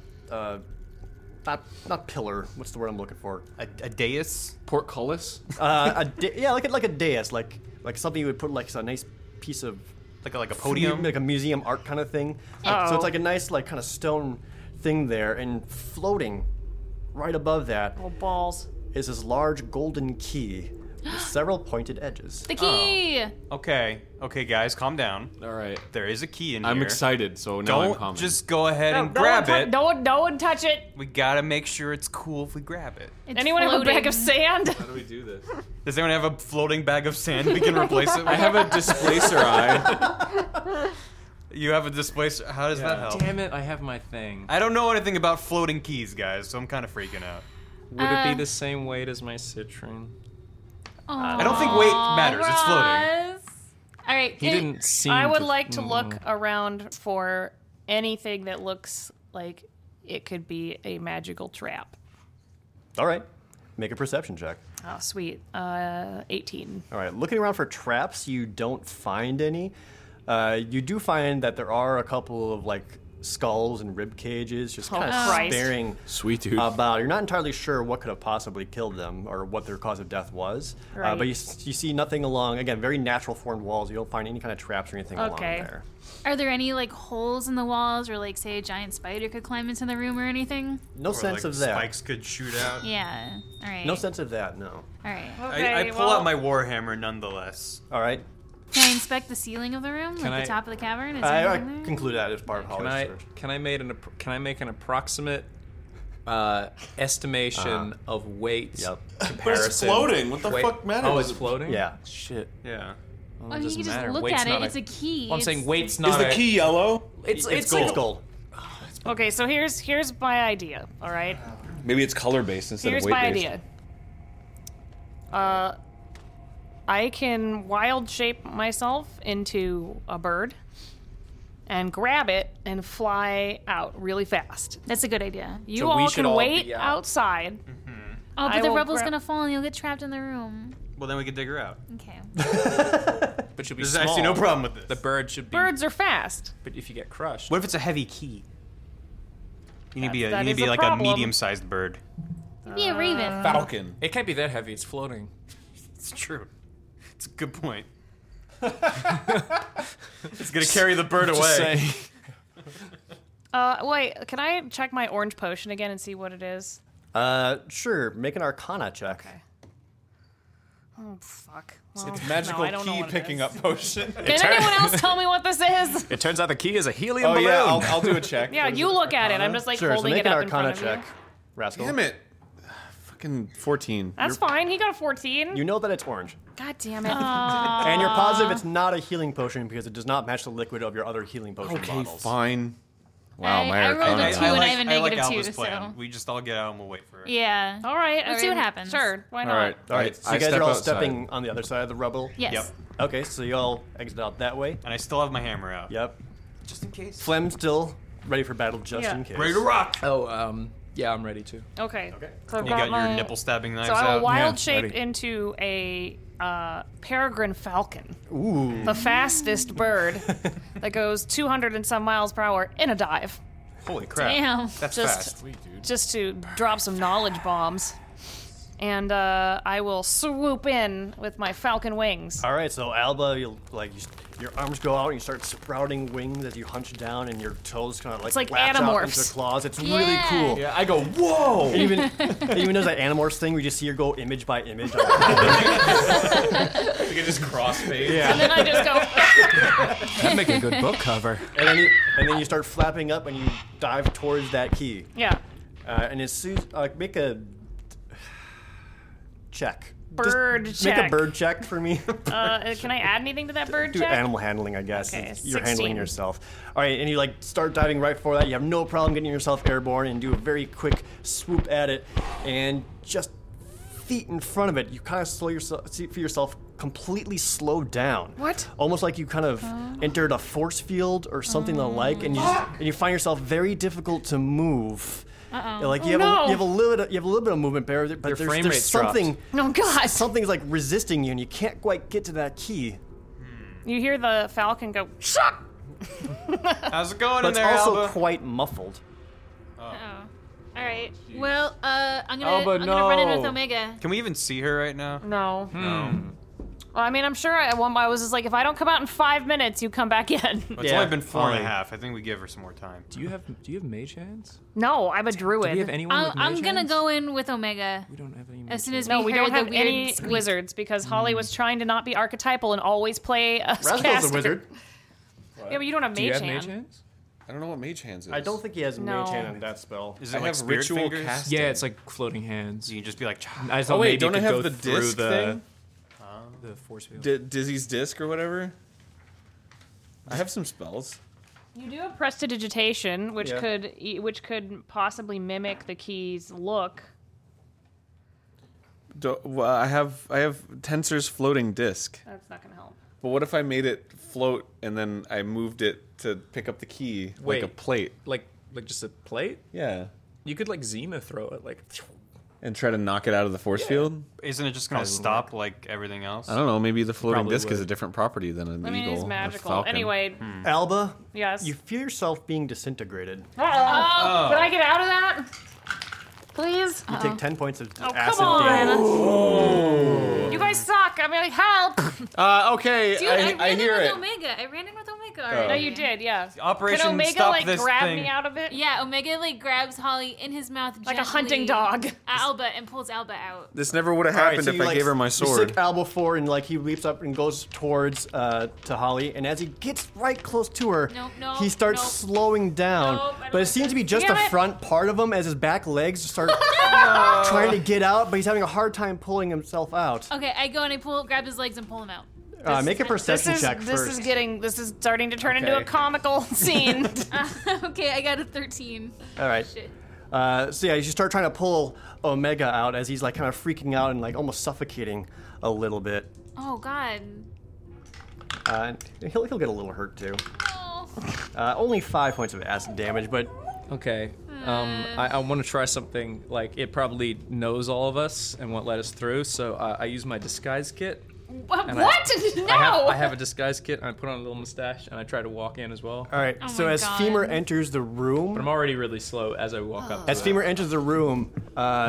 pillar. What's the word I'm looking for? A dais? Portcullis? Like a dais, like something you would put like a nice piece of Like a podium? like a museum art kind of thing. Uh-oh. So it's like a nice like kind of stone thing there, and floating right above that Oh, balls. is this large golden key with several pointed edges. The key! Okay, guys, calm down. All right. There is a key in I'm here. excited, so now I'm Don't calm. just go ahead and No grab one it. No one touch it. We gotta make sure it's cool if we grab it. It's Anyone have a bag of floating. sand? How do we do this? Does anyone have a floating bag of sand we can replace it with? I have a displacer eye. You have a displacer. How does that help? Damn it, I have my thing. I don't know anything about floating keys, guys, so I'm kind of freaking out. Would it be the same weight as my citrine? I don't think weight matters. It's floating. Ross. All right. He didn't seem I would to- like to look around for anything that looks like it could be a magical trap. All right, make a perception check. Oh, sweet. 18. All right, looking around for traps, you don't find any. You do find that there are a couple of like skulls and rib cages just kind of Christ. staring Sweet dude. about. You're not entirely sure what could have possibly killed them or what their cause of death was. Right. But you see nothing along, again, very natural formed walls. You don't find any kind of traps or anything along Okay. there. Are there any like holes in the walls where like say a giant spider could climb into the room or anything? No Or, sense like, of that. Spikes could shoot out. Yeah. All right. No sense of that, no. All right. Okay, I pull well, out my warhammer nonetheless. All right. Can I inspect the ceiling of the room, like I- the top of the cavern? Is there I anything there? conclude that as part of Can Holly's I search. can I make an approximate estimation of weights Yep. comparison? floating. What the Wait- fuck matters? Oh, it's floating. Yeah. Shit. Yeah. Well, I it mean, you doesn't can just matter. look Weight's at it. not It's a key. Well, I'm saying It's- weight's not. Is the key yellow? It's It's gold. Okay, so here's my idea, all right? Maybe it's color based instead Here's of weight my based. idea. I can wild shape myself into a bird and grab it and fly out really fast. That's a good idea. You So we all should can all wait be out. outside. Oh, I but the will rebel's grab- gonna fall and you'll get trapped in the room. Well, then we can dig her out. Okay. But she'll be There's small. actually no problem with this. The bird should be. Birds are fast. But if you get crushed. What if it's a heavy key? You need to be That you need to is be a like problem. a medium-sized bird. Maybe a raven. Falcon. It can't be that heavy. It's floating. It's true. It's a good point. It's gonna carry the bird Just away. saying. Wait, can I check my orange potion again and see what it is? Sure. Make an Arcana check. Okay. Oh, fuck. Well, It's magical I don't know key what it picking is. up potion. Can anyone else tell me what this is? It turns out the key is a helium Oh balloon. yeah, I'll do a check. Yeah, you look at it. I'm just like Sure. So holding make it an up in front Arcana of check, you. Rascal. Damn it. Fucking 14. That's fine. He got a 14. You know that it's orange. God damn it. And you're positive it's not a healing potion because it does not match the liquid of your other healing potion Okay, bottles. fine. Wow, my I rolled Arcana. a 2 and I have a I like negative 2, Alba's plan. so. We just all get out and we'll wait for it. Yeah. All right. Let's see what happens. Sure. Why not? All right. All right, so I you guys step are all outside. stepping on the other side of the rubble. Yes. Yep. Okay, so you all exit out that way. And I still have my hammer out. Yep. Just in case. Flem still ready for battle just Yeah. in case. Ready to rock. Oh, yeah, I'm ready to. Okay. Okay. So I've You got my, your nipple stabbing knives So I will out. wild Yeah, shape ready. into a peregrine falcon, Ooh. the fastest bird that goes 200 and some miles per hour in a dive, Holy crap. Damn. That's Just- fast. just to drop some knowledge bombs. And I will swoop in with my falcon wings. All right, so Alba, your arms go out and you start sprouting wings as you hunch down, and your toes kind of like It's like latch out Animorphs. into the claws. It's really Yeah. cool. Yeah, I go, whoa! It even does that Animorphs thing where you just see her go image by image. You can just crossfade. And then I just go, That'd make a good book cover. and then you start flapping up and you dive towards that key. yeah, And as soon make a check. bird Just check. Make a bird check for me. Can I add anything to that bird Do check? animal handling, I guess. Okay, You're handling 16. yourself. All right, and you like start diving right for that. You have no problem getting yourself airborne and do a very quick swoop at it, and just feet in front of it, you kind of feel yourself completely slowed down. What? Almost like you kind of entered a force field or something the like, and you find yourself very difficult to move. Like you have a little bit of movement there, but Your frame there's rate's dropped. something. Oh God! Something's like resisting you, and you can't quite get to that key. You hear the falcon go, "Shuck!" How's it going But in it's there, also Alba? quite muffled. Oh. All right. Well, I'm Oh, but gonna run in with no. Omega. Can we even see her right now? No. No. Well, I mean, I'm sure I was just like, if I don't come out in 5 minutes, you come back in. It's Yeah, only been 4.5. fine. I think we give her some more time. Do you have mage hands? No, I'm a Do druid. we have anyone with mage I'm gonna hands? go in with Omega We don't have any mage as soon as hands. we No, we hear don't the have weird any squeak. wizards because Holly was trying to not be archetypal and always play a Rascal's caster. a wizard. Yeah, but you don't have Do you mage have hand. mage hands? I don't know what mage hands is. I don't think he has No. mage hand on that spell. Is I it like have spirit ritual fingers? cast. Yeah, it's like floating hands. So you can just be like, I thought Oh wait, maybe don't you I could have go the through disc the thing? the force field. Dizzy's disc or whatever? I have some spells. You do have prestidigitation, which Yeah. could possibly mimic the key's look. Well, I have Tensor's floating disc. That's not gonna help. But what if I made it float and then I moved it to pick up the key like a Wait. plate? like just a plate? Yeah. You could like Zima throw it like. And try to knock it out of the force field? isn't it just gonna Probably stop like everything else? I don't know. Maybe the floating Probably disc is would. a different property than an I mean, eagle. it's or magical. falcon. Anyway, Alba, yes. you feel yourself being disintegrated. Can I get out of that? Please? You take 10 points of Oh, acid come damage. on. You guys suck. I'm like, help. Okay, Dude, I ran hear in with it. Omega. I ran in with Omega already. No, you did, yeah. Operation Can Omega, Stop like, This grab Thing. me out of it? Yeah, Omega like grabs Holly in his mouth Like a gently hunting dog. at Alba and pulls Alba out. This never would have All right, happened so if you, I like, gave her my You sword. stick Alba forward, and like he leaps up and goes towards to Holly. And as he gets right close to her, No, he starts no. slowing down. Nope, I don't but it like seems to be this. just Damn the it. front part of him as his back legs start trying to get out, but he's having a hard time pulling himself out. Okay, I go and I grab his legs and pull him out. Make a perception check this first. this is starting to turn into a Okay. comical scene. Okay, I got a 13. All right. Shit. So yeah, you start trying to pull Omega out as he's like kind of freaking out and like almost suffocating a little bit. Oh God. And he'll get a little hurt too. Oh. Only 5 points of acid damage, but Okay. I want to try something like it probably knows all of us and won't let us through. So I use my disguise kit. What? And No. I have a disguise kit, and I put on a little mustache, and I try to walk in as well. all right. Oh so my as God. Femur enters the room, But I'm already really slow as I walk up. as to Femur enters the room,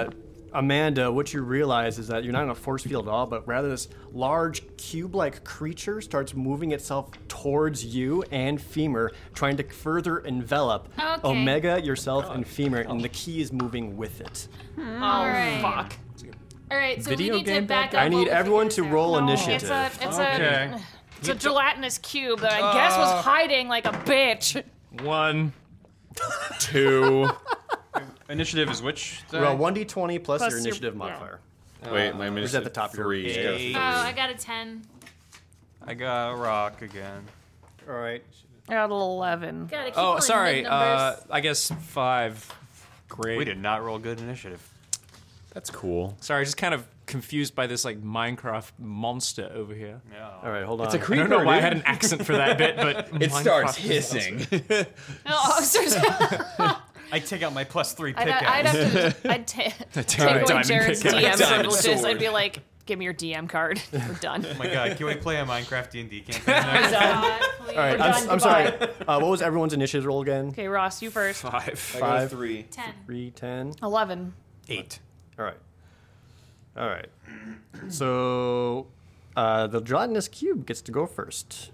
Amanda, what you realize is that you're not in a force field at all, but rather this large cube-like creature starts moving itself towards you and Femur, trying to further envelop Omega, yourself, and Femur, and the key is moving with it. Alright. Fuck. Alright, so Video we need to game back bad up. I need what we everyone figured to out. roll No, initiative. It's a gelatinous cube that I guess was hiding like a bitch. 1, 2. Initiative is which? Roll 1d20 plus your your- initiative yeah. modifier. Wait, my It's at the top of your 3. page. Oh, I got a 10. I got a rock again. All right. I got an 11. Gotta keep Oh, rolling sorry. mid-numbers. I guess 5. Great. We did not roll good initiative. That's cool. Sorry, just kind of confused by this like Minecraft monster over here. Yeah. All right, hold on. It's a I creeper. don't know why I dude. had an accent for that bit, but It Minecraft starts is hissing. I take out my +3 I'd pickaxe. have to. I'd take away diamond Jared's pickaxe. DM Diamond privileges. sword. I'd be like, give me your DM card. We're done. Oh my god, can we play a Minecraft D&D campaign next? God, please. All right, done, I'm sorry. What was everyone's initiative roll again? Okay, Ross, you first. 5. I got a 5, 3. 10. 3, 10. 11. 8. All right. All right. So the gelatinous cube gets to go first.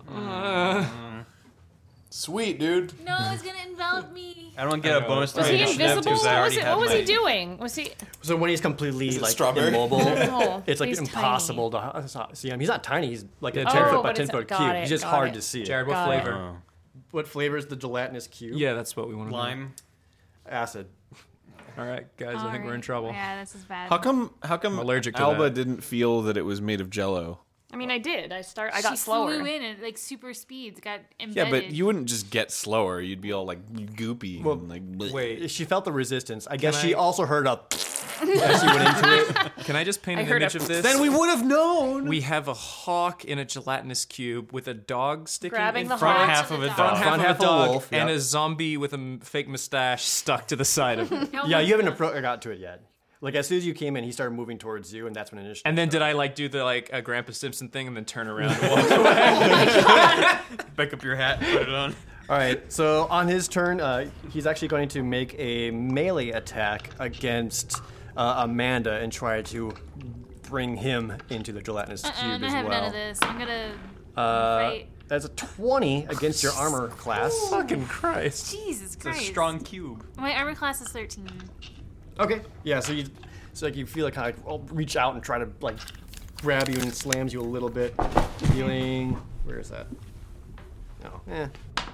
Sweet, dude. No, it's gonna envelop me. I don't get a bonus to Was my he initiative invisible? because I What already was, have what was my... he doing? Was he? So when he's completely it like strawberry? immobile, Oh, it's like he's impossible to see him. He's not tiny. He's like a Yeah, 10 Jared. foot Oh, by but 10 it's- foot got cube. it, He's just got hard it. to see. Jared, what Got it. flavor? What flavor is the gelatinous cube? Yeah, that's what we want to know. Lime. Acid. All right, guys, I think we're in Alright. trouble. Yeah, this is bad. How come I'm allergic to Alba that. didn't feel that it was made of jello? I mean, I did. I got she slower. flew in at like super speeds, got Yeah, embedded. but you wouldn't just get slower. You'd be all like goopy. Well, and like bleh. Wait, She felt the resistance. I guess Can she I- also heard a as she went into it. can I just paint I an heard image a- of this? Then we would have known. We have a hawk in a gelatinous cube with a dog sticking Grabbing in the front, hawk. half of a Front dog. half Front of half a of a dog wolf, and yep. a zombie with a fake mustache stuck to the side of him. Yeah, you haven't got to it yet. Like as soon as you came in, he started moving towards you, and that's when initiative. And then did I like do the like a Grandpa Simpson thing and then turn around and walk away? Pick up your hat, put it on. All right, so on his turn, he's actually going to make a melee attack against Amanda and try to bring him into the gelatinous cube I as have well. none of this. I'm gonna Uh, fight. that's a 20 against your armor class. Fucking Christ. Jesus It's a Christ. strong cube. My armor class is 13. Okay, yeah, so you feel like kind of like, reach out and try to like grab you and slams you a little bit. Dealing, where is that? No,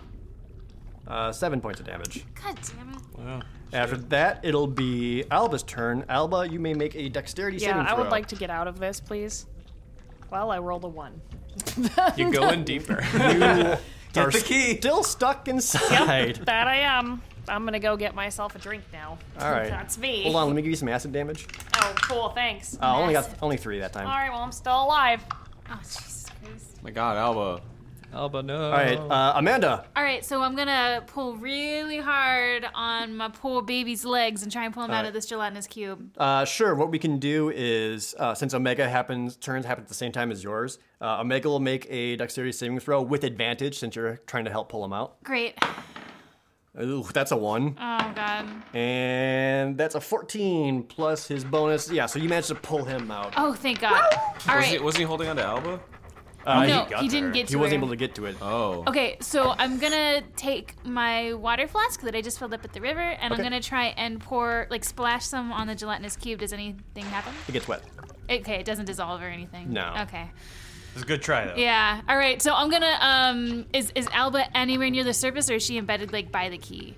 7 points of damage. God damn it. Wow. After that, it'll be Alba's turn. Alba, you may make a dexterity Yeah, saving I throw. would like to get out of this, please. Well, I rolled a 1. You go in deeper. You are the key. still stuck inside. That I am. I'm gonna go get myself a drink now. All right. That's me. Hold on, let me give you some acid damage. Oh, cool. Thanks. Only 3 that time. All right. Well, I'm still alive. Oh, Jesus Christ. My God, Alba. Alba, no. All right, Amanda. All right, so I'm gonna pull really hard on my poor baby's legs and try and pull him out of this gelatinous cube. Sure. What we can do is, since Omega turns happen at the same time as yours, Omega will make a dexterity saving throw with advantage since you're trying to help pull him out. Great. Ooh, that's a 1. Oh God. And that's a 14 plus his bonus. Yeah, so you managed to pull him out. Oh, thank God. All right. Was he holding on to Alba? No, got he to didn't her. get to He wasn't her. able to get to it. Oh. Okay, so I'm gonna take my water flask that I just filled up at the river, and Okay. I'm gonna try and pour, like, splash some on the gelatinous cube. Does anything happen? It gets wet. Okay, it doesn't dissolve or anything. No. Okay. It's a good try though. Yeah. All right. So I'm gonna. Is Alba anywhere near the surface, or is she embedded like by the key?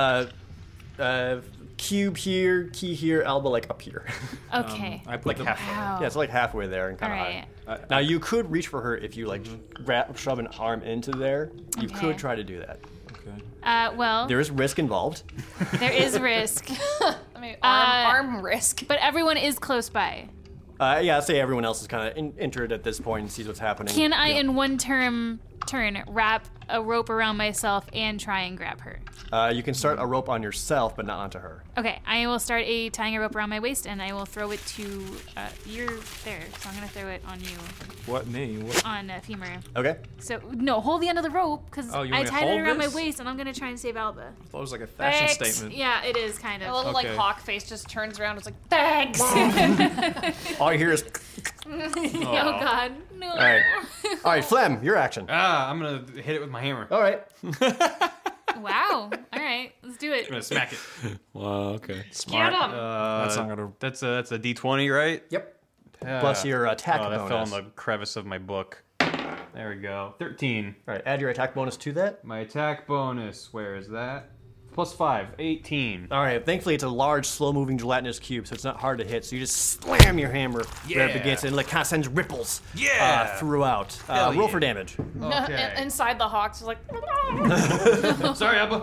Cube here, key here, Alba like up here. Okay. I put Like them halfway. Wow. Yeah, it's like halfway there and All kind of right. high. Now you could reach for her if you like shove an arm into there. You Okay. could try to do that. Well, There is risk involved. there is risk, I mean, arm risk. but everyone is close by. Yeah, I'd say everyone else is kind of entered at this point and sees what's happening. Can I, Yeah. in one term, turn, wrap a rope around myself and try and grab her. You can start a rope on yourself, but not onto her. Okay, I will start tying a rope around my waist, and I will throw it to you're there, so I'm gonna throw it on you, What, me? What? on Femur. Okay. So no, hold the end of the rope because Oh, you I want me to tied it hold around this? my waist, and I'm gonna try and save Alba. I thought it was like a fashion Thanks. statement. Yeah, it is kind A of. little like Okay. hawk face just turns around. It's like thanks. All you hear is. Oh God, no. All right. All right, Flem, your action. I'm gonna hit it with my hammer. All right. Wow. All right, let's do I'm it. gonna smack it. Wow. Okay. Get him. That's not gonna. That's a D20, right? Yep. Plus your attack Oh, that bonus. fell in the crevice of my book. There we go. 13. All right, add your attack bonus to that. My attack bonus. Where is that? Plus 5. 18. All right, thankfully it's a large, slow-moving gelatinous cube, so it's not hard to hit. So you just slam your hammer right up against it, and it kind of sends ripples throughout. Roll for damage. Okay. Inside the hawks is like. Sorry, Abba.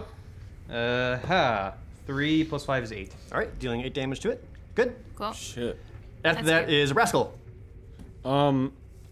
3 plus 5 is 8. All right, dealing 8 damage to it. Good. Cool. Shit. After That's that good. is Rascal. I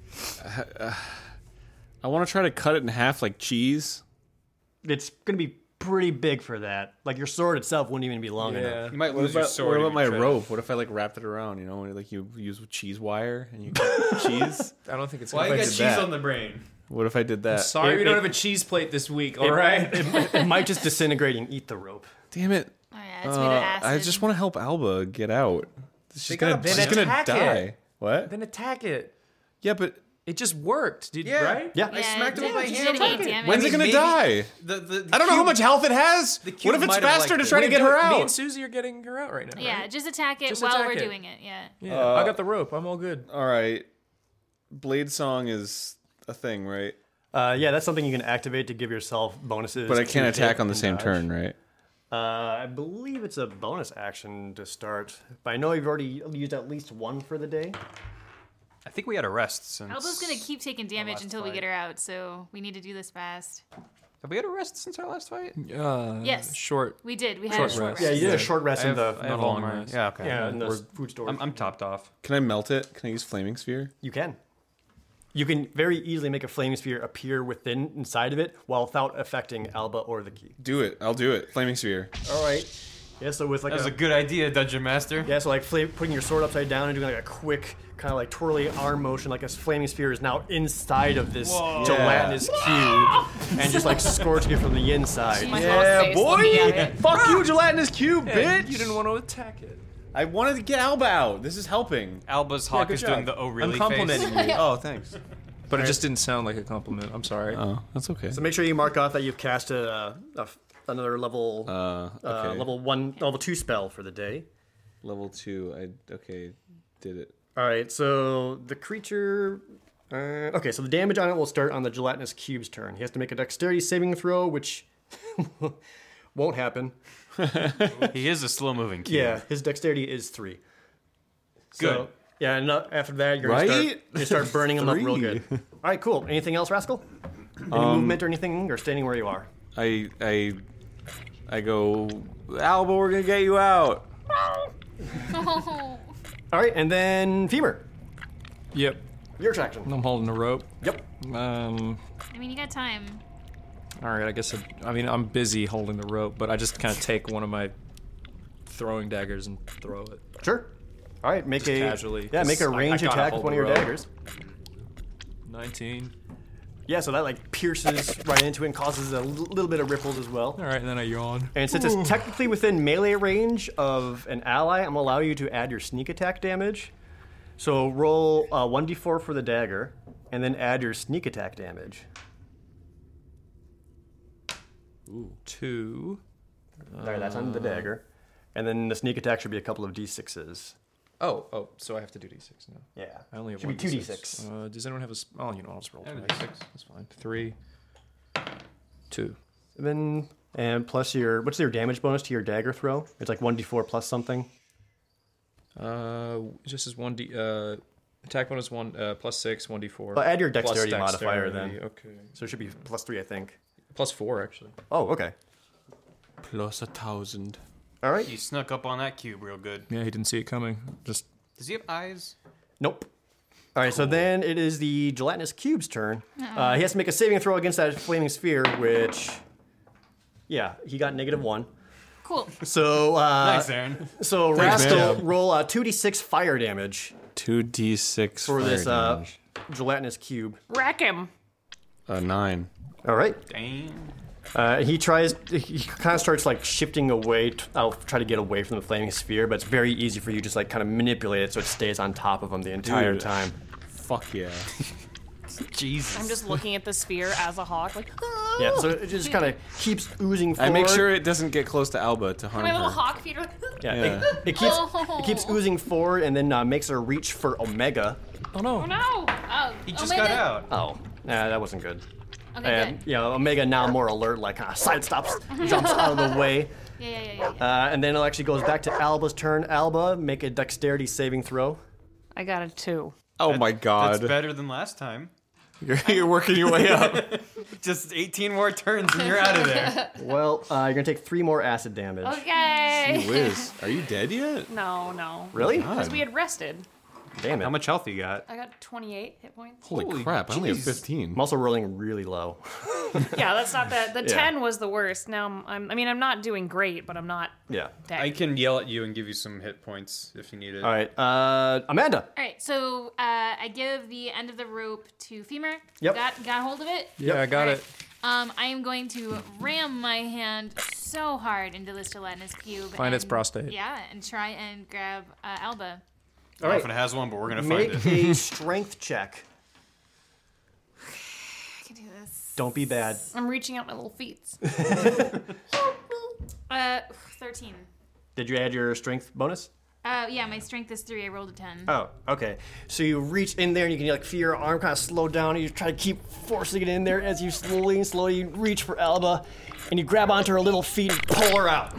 want to try to cut it in half like cheese. It's going to be pretty big for that. Like your sword itself wouldn't even be long enough. You might What lose your about, sword. what if about you my try to- rope? What if I like wrapped it around? You know, like you use cheese wire and you cut cheese. I don't think it's. Why gonna you got did cheese that. on the brain? What if I did that? Sorry, It- we don't it- have a cheese plate this week. All right. It might just disintegrate and eat the rope. Damn it! Oh yeah, it's made of acid. I just want to help Alba get out. She's gonna, gotta she's gonna attack die. it. What? Then attack it. Yeah, but It just worked, dude. Yeah. Right? Yeah. Yeah, smacked him with my you hammer. did 8 damage. when's it gonna maybe- die? The I don't know how cube- much health it has. cube What if it's might have faster liked to it. try to We get do her it. Me out? and Susie are getting her out right now. Yeah, right? just attack it Just while attack we're it. doing it. Yeah. Yeah. I got the rope. I'm all good. All right. Blade Song is a thing, right? Yeah, that's something you can activate to give yourself bonuses. But I to can't hit attack on the and same dodge. turn, right? I believe it's a bonus action to start. But I know you've already used at least one for the day. I think we had a rest since. Alba's gonna keep taking damage last until we fight. get her out, so we need to do this fast. Have we had a rest since our last fight? Yes. Short. We did. We had Short a short rest. rest. Yeah, you did a short rest I in have, the I have not a long long rest. rest. Yeah, okay. yeah in the food store. I'm topped off. Can I melt it? Can I use Flaming Sphere? You can. You can very easily make a flame sphere appear inside of it while without affecting Alba or the key. Do it. I'll do it. Flaming Sphere. All right. Yeah, so with like That was a good idea, Dungeon Master. yeah, so like putting your sword upside down and doing like a quick kind of like twirly arm motion, like a flaming sphere is now inside of this gelatinous cube, and just like scorching it from the inside. My hawk face looking at it. Fuck you, gelatinous cube, bitch! You didn't want to attack it. I wanted to get Alba out. This is helping. Alba's hawk good is doing job. the oh really I'm complimenting face. you. Oh, thanks. But it just didn't sound like a compliment. I'm sorry. Oh, that's okay. So make sure you mark off that you've cast another level Okay. level 2 spell for the day. Level 2. Did it. All right, so the creature. Okay, so the damage on it will start on the gelatinous cube's turn. He has to make a dexterity saving throw, which won't happen. He is a slow moving cube. Yeah, his dexterity is 3. Good. So, yeah, and after that, you're Right? gonna start burning him up real 3. good. All right, cool. Anything else, Rascal? Any movement or anything, or standing where you are? I go, Alba, we're gonna get you out. Oh. All right, and then Femur, Yep. your attraction. I'm holding the rope. Yep. I mean, you got time. All right. I guess. I'm busy holding the rope, but I just kind of take one of my throwing daggers and throw it. Sure. All right, make a casually, Yeah, make a 'cause I range gotta attack with hold one of the your rope. daggers. 19. Yeah, so that like pierces right into it and causes a little bit of ripples as well. All right, and then I yawn. And since it's technically within melee range of an ally, I'm gonna allow you to add your sneak attack damage. So roll 1d4 for the dagger, and then add your sneak attack damage. 2. All right, that's on the dagger. And then the sneak attack should be a couple of d6s. Oh, so I have to do d6 now. Yeah. I only have should one be d6. 2d6. Does anyone have a? Oh, I'll just roll I have a twice. d6. That's fine. 3, 2. And plus what's your damage bonus to your dagger throw? It's like 1d4 plus something. Just as 1d. Attack bonus 1 plus 6, 1d4. Well, add your plus dexterity modifier then. Okay. So it should be plus 3, I think. Plus 4 actually. Oh, okay. Plus 1,000. All right. He snuck up on that cube real good. Yeah, he didn't see it coming. Just Does he have eyes? Nope. All right, so then it is the gelatinous cube's turn. He has to make a saving throw against that flaming sphere, which, yeah, he got -1. Cool. So, Nice, Aaron. so Rascal, roll 2d6 fire damage 2d6 for fire this damage. gelatinous cube. Rack him. 9. All right. Damn. He kind of starts like shifting away. I'll try to get away from the flaming sphere, but it's very easy for you to just like kind of manipulate it so it stays on top of him the entire Dude. time. Fuck yeah. Jesus. I'm just looking at the sphere as a hawk, like, Yeah, so it just kind of keeps oozing forward. I make sure it doesn't get close to Alba to harm My little her. hawk feet are like, Yeah, Yeah. it keeps oozing forward and then makes her reach for Omega. Oh no. oh no. Oh, He just got out. Oh, nah, that wasn't good. Okay, And good. yeah, Omega now more alert, like side stops, jumps out of the way, Yeah. and then it actually goes back to Alba's turn. Alba, make a dexterity saving throw. I got a 2. Oh my god. That's better than last time. You're working your way up. Just 18 more turns and you're out of there. Well, you're gonna take 3 more acid damage. Okay. Whiz. Are you dead yet? No. Really? Because we had rested. Damn it. How much health you got? I got 28 hit points. Holy crap, I only have 15. I'm also rolling really low. Yeah, that's not bad. The Yeah. 10 was the worst. Now I'm not doing great, but I'm not Yeah. dead. I can yell at you and give you some hit points if you need it. All right, Amanda. All right, so I give the end of the rope to Femur. Yep. Got hold of it? Yeah, I got Alright. it. I am going to ram my hand so hard into this gelatinous cube. Find its prostate. Yeah, and try and grab Alba. I don't know if it has one, but we're going to find Make it. a strength check. I can do this. Don't be bad. I'm reaching out my little feet. 13. Did you add your strength bonus? Yeah, my strength is 3. I rolled a 10. Oh, okay. So you reach in there and you can like feel your arm kind of slow down and you try to keep forcing it in there as you slowly reach for Alba and you grab onto her little feet and pull her out.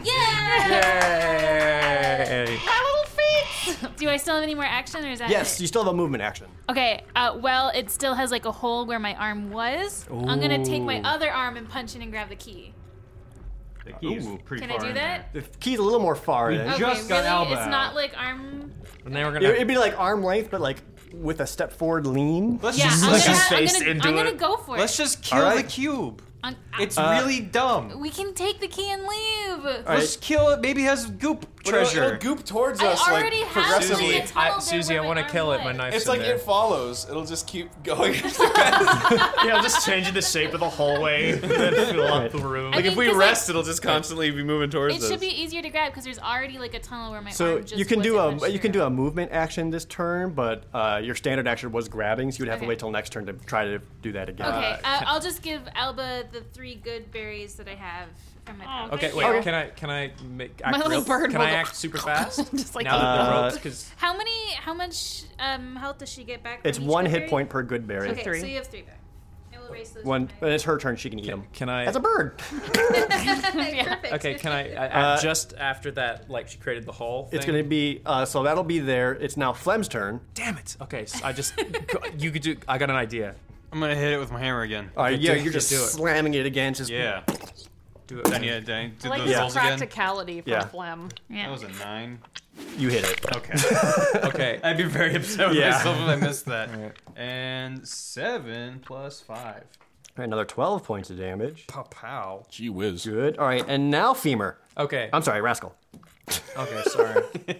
Yay! My little feet! Do I still have any more action, or is that Yes, it? you still have a movement action. Okay, well, it still has like a hole where my arm was. I'm gonna take my other arm and punch in and grab the key. The key's pretty Can I far do in that? The key's a little more far in. Okay, just got really? Alba It's out. not like arm. And now we're gonna. It'd be like arm length, but like with a step forward lean. Let's Yeah, just I'm let's gonna, just I'm face gonna, into I'm gonna it. go for let's it. just kill All right. the cube. I'm- It's really dumb. we can take the key and leave. Let's kill it. Maybe it has goop treasure. It'll goop towards I us already like have progressively. the tunnel there Susie, where I want to my kill arm it. My was. knife's It's in like there. it follows. It'll just keep going. Yeah, I'm just changing the shape of the hallway and then fill up the room. I Like if think we 'cause rest, it'll just constantly be moving towards It us. should be easier to grab because there's already like a tunnel where my So arm just you can do wasn't punched you can do through. a movement action this turn, but your standard action was grabbing, so you'd have to Okay. wait till next turn to try to do that again. Okay, I'll just give Alba the 3 good berries that I have from my pack. Okay, Thank wait. you. Can I make My act little real? bird Can will I go- act super fast? Just like now that the Uh, ropes, because How much health does she get back? From It's each 1 good hit berry? point per good berry. Okay, 3. so you have 3 back. I will erase those. When from when it's her turn, she can eat them. can I? As a bird. Perfect. Okay, can I just after that, like she created the hole? It's thing? gonna be so that'll be there. It's now Flem's turn. Damn it. Okay, so I just you could do. I got an idea. I'm gonna hit it with my hammer again. All right, Okay, yeah, do it, you're just do it. slamming it again. Just Yeah. Do it. Then you did I like those the rolls again. practicality from Yeah. Phlegm. Yeah. That was a 9. you hit it. Okay. Okay. I'd be very upset with Yeah. myself if I missed that. And 7 plus 5. All right, another 12 points of damage. Pow. Gee whiz. Good. All right, and now Femur. Okay. I'm sorry, Rascal. Okay. Sorry.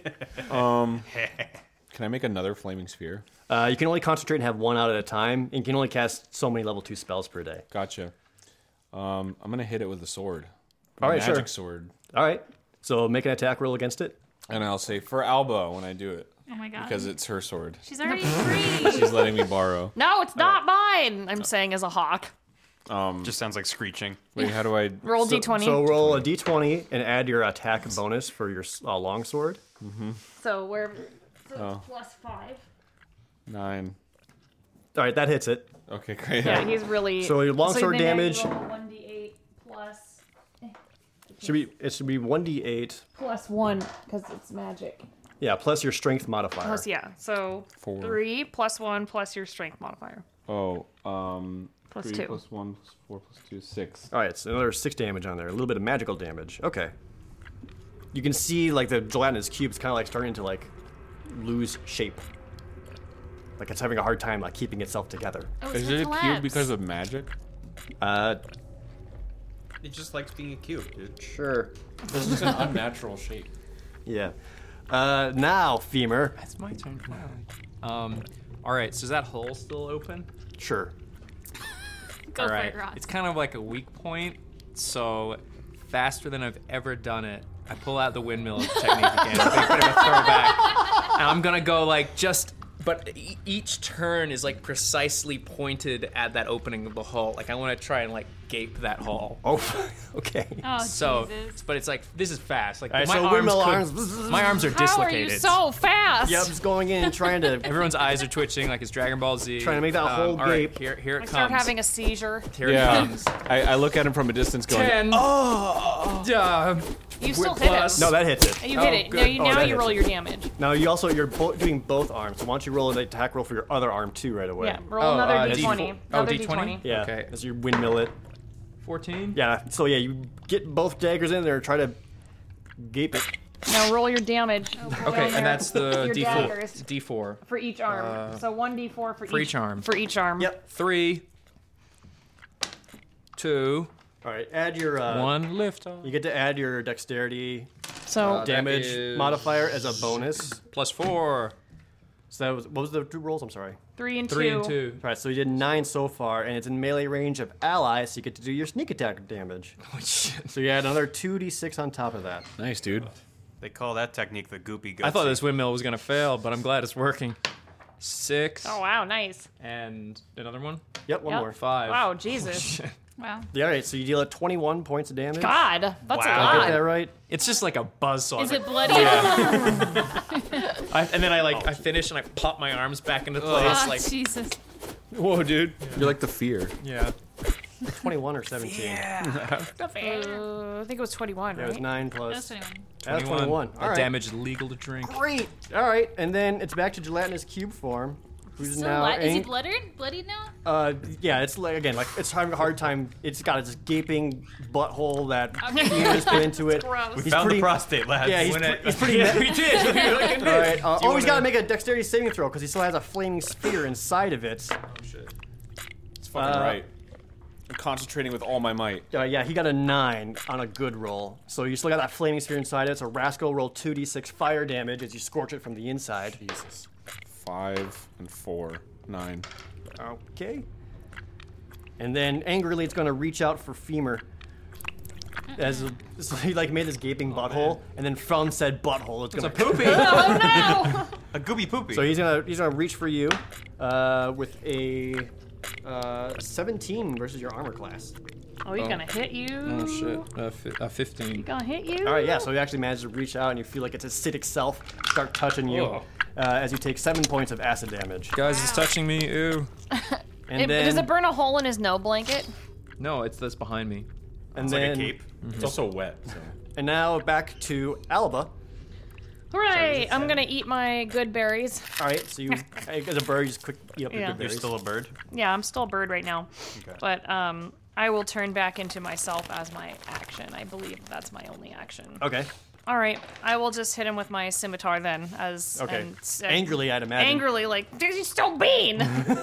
Can I make another flaming sphere? You can only concentrate and have one out at a time, and you can only cast so many level 2 spells per day. Gotcha. I'm gonna hit it with a sword. All right, magic sure. sword. All right, so make an attack roll against it. And I'll say for Alba when I do it Oh my god. because it's her sword. She's already free. She's letting me borrow. No, it's not mine. I'm saying as a hawk. Just sounds like screeching. Wait, how do I? Roll So, d20. So roll a d20 and add your attack bonus for your longsword. So we're Oh. plus 5. 9. All right, that hits it. Okay, great. Yeah, he's really. So your longsword then damage roll 1d8 plus should be 1d8. plus 1 because it's magic. Yeah, plus your strength modifier. Plus yeah. So 4. 3 plus 1 plus your strength modifier. Oh, Plus 3 2. plus 1 plus 4 plus 2, 6. All right, so another 6 damage on there. A little bit of magical damage. Okay. You can see like the gelatinous cube's kind of like starting to like lose shape. like it's having a hard time like keeping itself together. Oh, it's Is gonna it a cube collapse. because of magic? It just likes being a cube, dude. Sure. This is an unnatural shape. Yeah. Now, Femur. It's my turn. All right, so is that hole still open? Sure. Go All for right. it, Ross. It's kind of like a weak point, so faster than I've ever done it, I pull out the windmill technique again. A bit of a throwback. And I'm gonna go like just. But each turn is like precisely pointed at that opening of the hole. Like I want to try and like gape that hole. Oh, okay. Oh, So, Jesus. but it's like this is fast. Like All right, my so arms, windmill could- arms. my arms are How are dislocated. you so fast? Yep, just going in and trying to Everyone's eyes are twitching like it's Dragon Ball Z. Trying to make that hole all right, gape. here I it start comes. having a seizure. Here it Yeah. comes. I look at him from a distance going, 10. Oh. Yeah. You still hit plus- it. No, that hits it. You Oh, hit it. good. Now you, Oh, now that you hits roll it. your damage. Now you're doing both arms. So why don't you roll an attack roll for your other arm too right away? Yeah, roll another d20. D4. Another Oh, D20? Yeah. Okay. As you windmill it. 14. Yeah. So yeah, you get both daggers in there and try to gape it. Now roll your damage. Okay, Down there. and that's the Your D4. daggers. D4. For each arm. So 1d4 for each arm. For each arm. Yep. 3, 2, All right. Add your 1, lift off. You get to add your dexterity So damage is modifier as a bonus. Plus 4. So that was, what was the two rolls? I'm sorry. 3 and 2. 3 and 2. All right. So you did 9 so far, and it's in melee range of allies, so you get to do your sneak attack damage. Oh, shit. So you add another 2d6 on top of that. nice, dude. They call that technique the goopy goopsy. I thought this windmill was going to fail, but I'm glad it's working. 6. Oh wow, nice. And another one? Yep. One Yep. more. 5. Wow, Jesus. Wow. Yeah. All right. So you deal at 21 points of damage. God, that's Wow. a Did I lot. get that right? It's just like a buzzsaw. Is It's it like- bloody? and then I finish and I pop my arms back into place. Oh, like, Jesus. whoa, dude. You're like the fear. Yeah. 21 or 17. Yeah, I think it was 21, it was right? 9 That's plus. 21. That's 21. All That right. damage is legal to drink. Great. All right. And then it's back to gelatinous cube form. Who's So now what? Is he ang- bloodied now? Yeah, it's like again, like it's having a hard time. It's got this gaping butthole that Ian put into it. Gross. He's Found pretty, the prostate, lads. Yeah, he's pretty. We did. All right. He's got to make a dexterity saving throw because he still has a flaming sphere inside of it. Oh, shit. It's fucking right. I'm concentrating with all my might. Yeah, he got a 9 on a good roll. So you still got that flaming sphere inside it. So Rascal roll 2d6 fire damage as you scorch it from the inside. Jesus. 5 and 4, 9. Okay. And then angrily, it's going to reach out for Femur. So he like made this gaping butthole, and then from said butthole, it's gonna Poopy. Oh no! A goopy poopy. So he's gonna reach for you with a 17 versus your armor class. Oh, he's gonna hit you. Oh, shit. 15. Gonna hit you. All right, yeah. So he actually managed to reach out, and you feel like its acidic self start touching you Oh. as you take 7 points of acid damage. Guys, it's touching me. Ew. And then, Does it burn a hole in his no blanket? No, it's this behind me. and it's then, like a cape. It's also wet. So. and now back to Alba. Hooray! I'm gonna eat my good berries. All right, so you, as a bird, you just quick eat up your Yeah. good You're berries. still a bird. Yeah, I'm still a bird right now. Okay. But I will turn back into myself as my action. I believe that's my only action. Okay. All right, I will just hit him with my scimitar then. Okay. And, Angrily, I'd imagine. Angrily, like, there's still bean!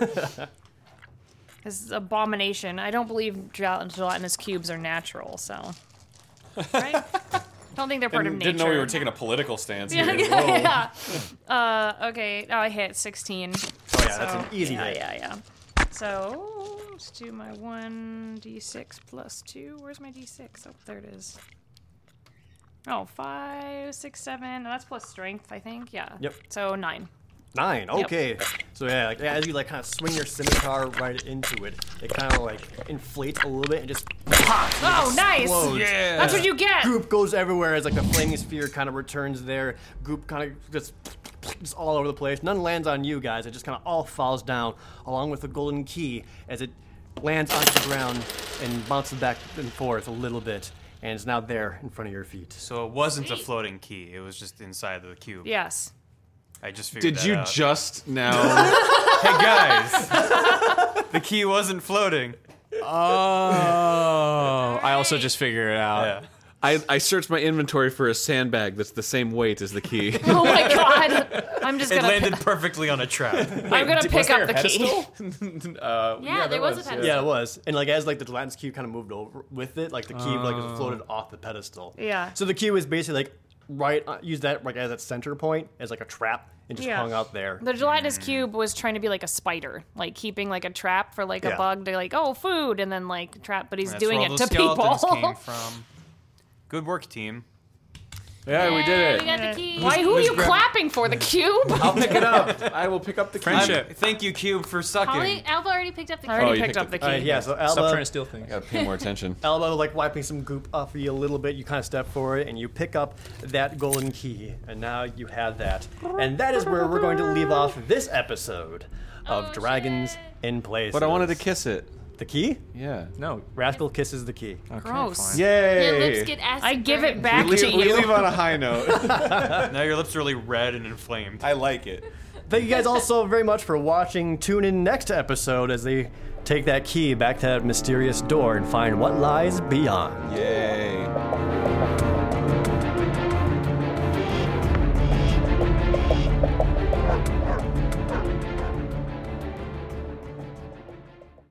This is abomination. I don't believe gelatinous cubes are natural, so. Right? Don't think they're part of nature. Didn't know we were taking a political stance here. Yeah. Okay, I hit 16. Oh yeah, that's an easy yeah, hit. Yeah. So, let's do my 1d6 plus 2. Where's my d6? Oh, there it is. Oh, 5, 6, 7. That's plus strength, I think. Yeah. Yep. So 9. 9. Okay. So yeah, like, as you like kind of swing your scimitar right into it, it kind of like inflates a little bit and just pops. and Oh, nice! explodes. Yeah. That's what you get! Goop goes everywhere as like the flaming sphere kind of returns there. Goop kind of just all over the place. None lands on you guys. It just kind of all falls down along with the golden key as it lands onto the ground and bounces back and forth a little bit and is now there in front of your feet. So it wasn't a floating key. It was just inside the cube. Yes. I just figured Did that you out. just now? Hey guys, the key wasn't floating. Oh. I also just figured it out. Yeah. I searched my inventory for a sandbag that's the same weight as the key. Oh my god! I'm just It gonna. landed perfectly on a trap. I'm gonna pick up the key. Yeah, there was a pedestal. Yeah, it was. And like as like the gelatinous cube kind of moved over with it, like the cube like was floated off the pedestal. Yeah. So the cube is basically like use that like as its center point as like a trap and just Yeah. hung out there. The gelatinous cube was trying to be like a spider, like keeping like a trap for like a Yeah. bug to like food and then like trap, but he's That's doing where all it those to people. skeletons came from. Good work, team. Yeah, we did We it. got the key. Why? Who are you clapping for? The cube? I'll pick it up. I will pick up the key. Friendship. Thank you, Cube, for sucking. Holly, Alba already picked up the key. I already you picked picked up the key. All right, yeah. So Stop trying Alba, to steal things. Gotta pay more attention. Alba like wiping some goop off of you a little bit. You kind of step forward and you pick up that golden key, and now you have that. And that is where we're going to leave off this episode of Oh, Dragons shit. in Places. But I wanted to kiss it. the key. Yeah. No. Rascal kisses the key. Gross. Yay! Your lips get acid. I give it burned. back we to leave, we you. leave on a high note. Now your lips are really red and inflamed. I like it. Thank you guys also very much for watching. Tune in next episode as they take that key back to that mysterious door and find what lies beyond. Yay.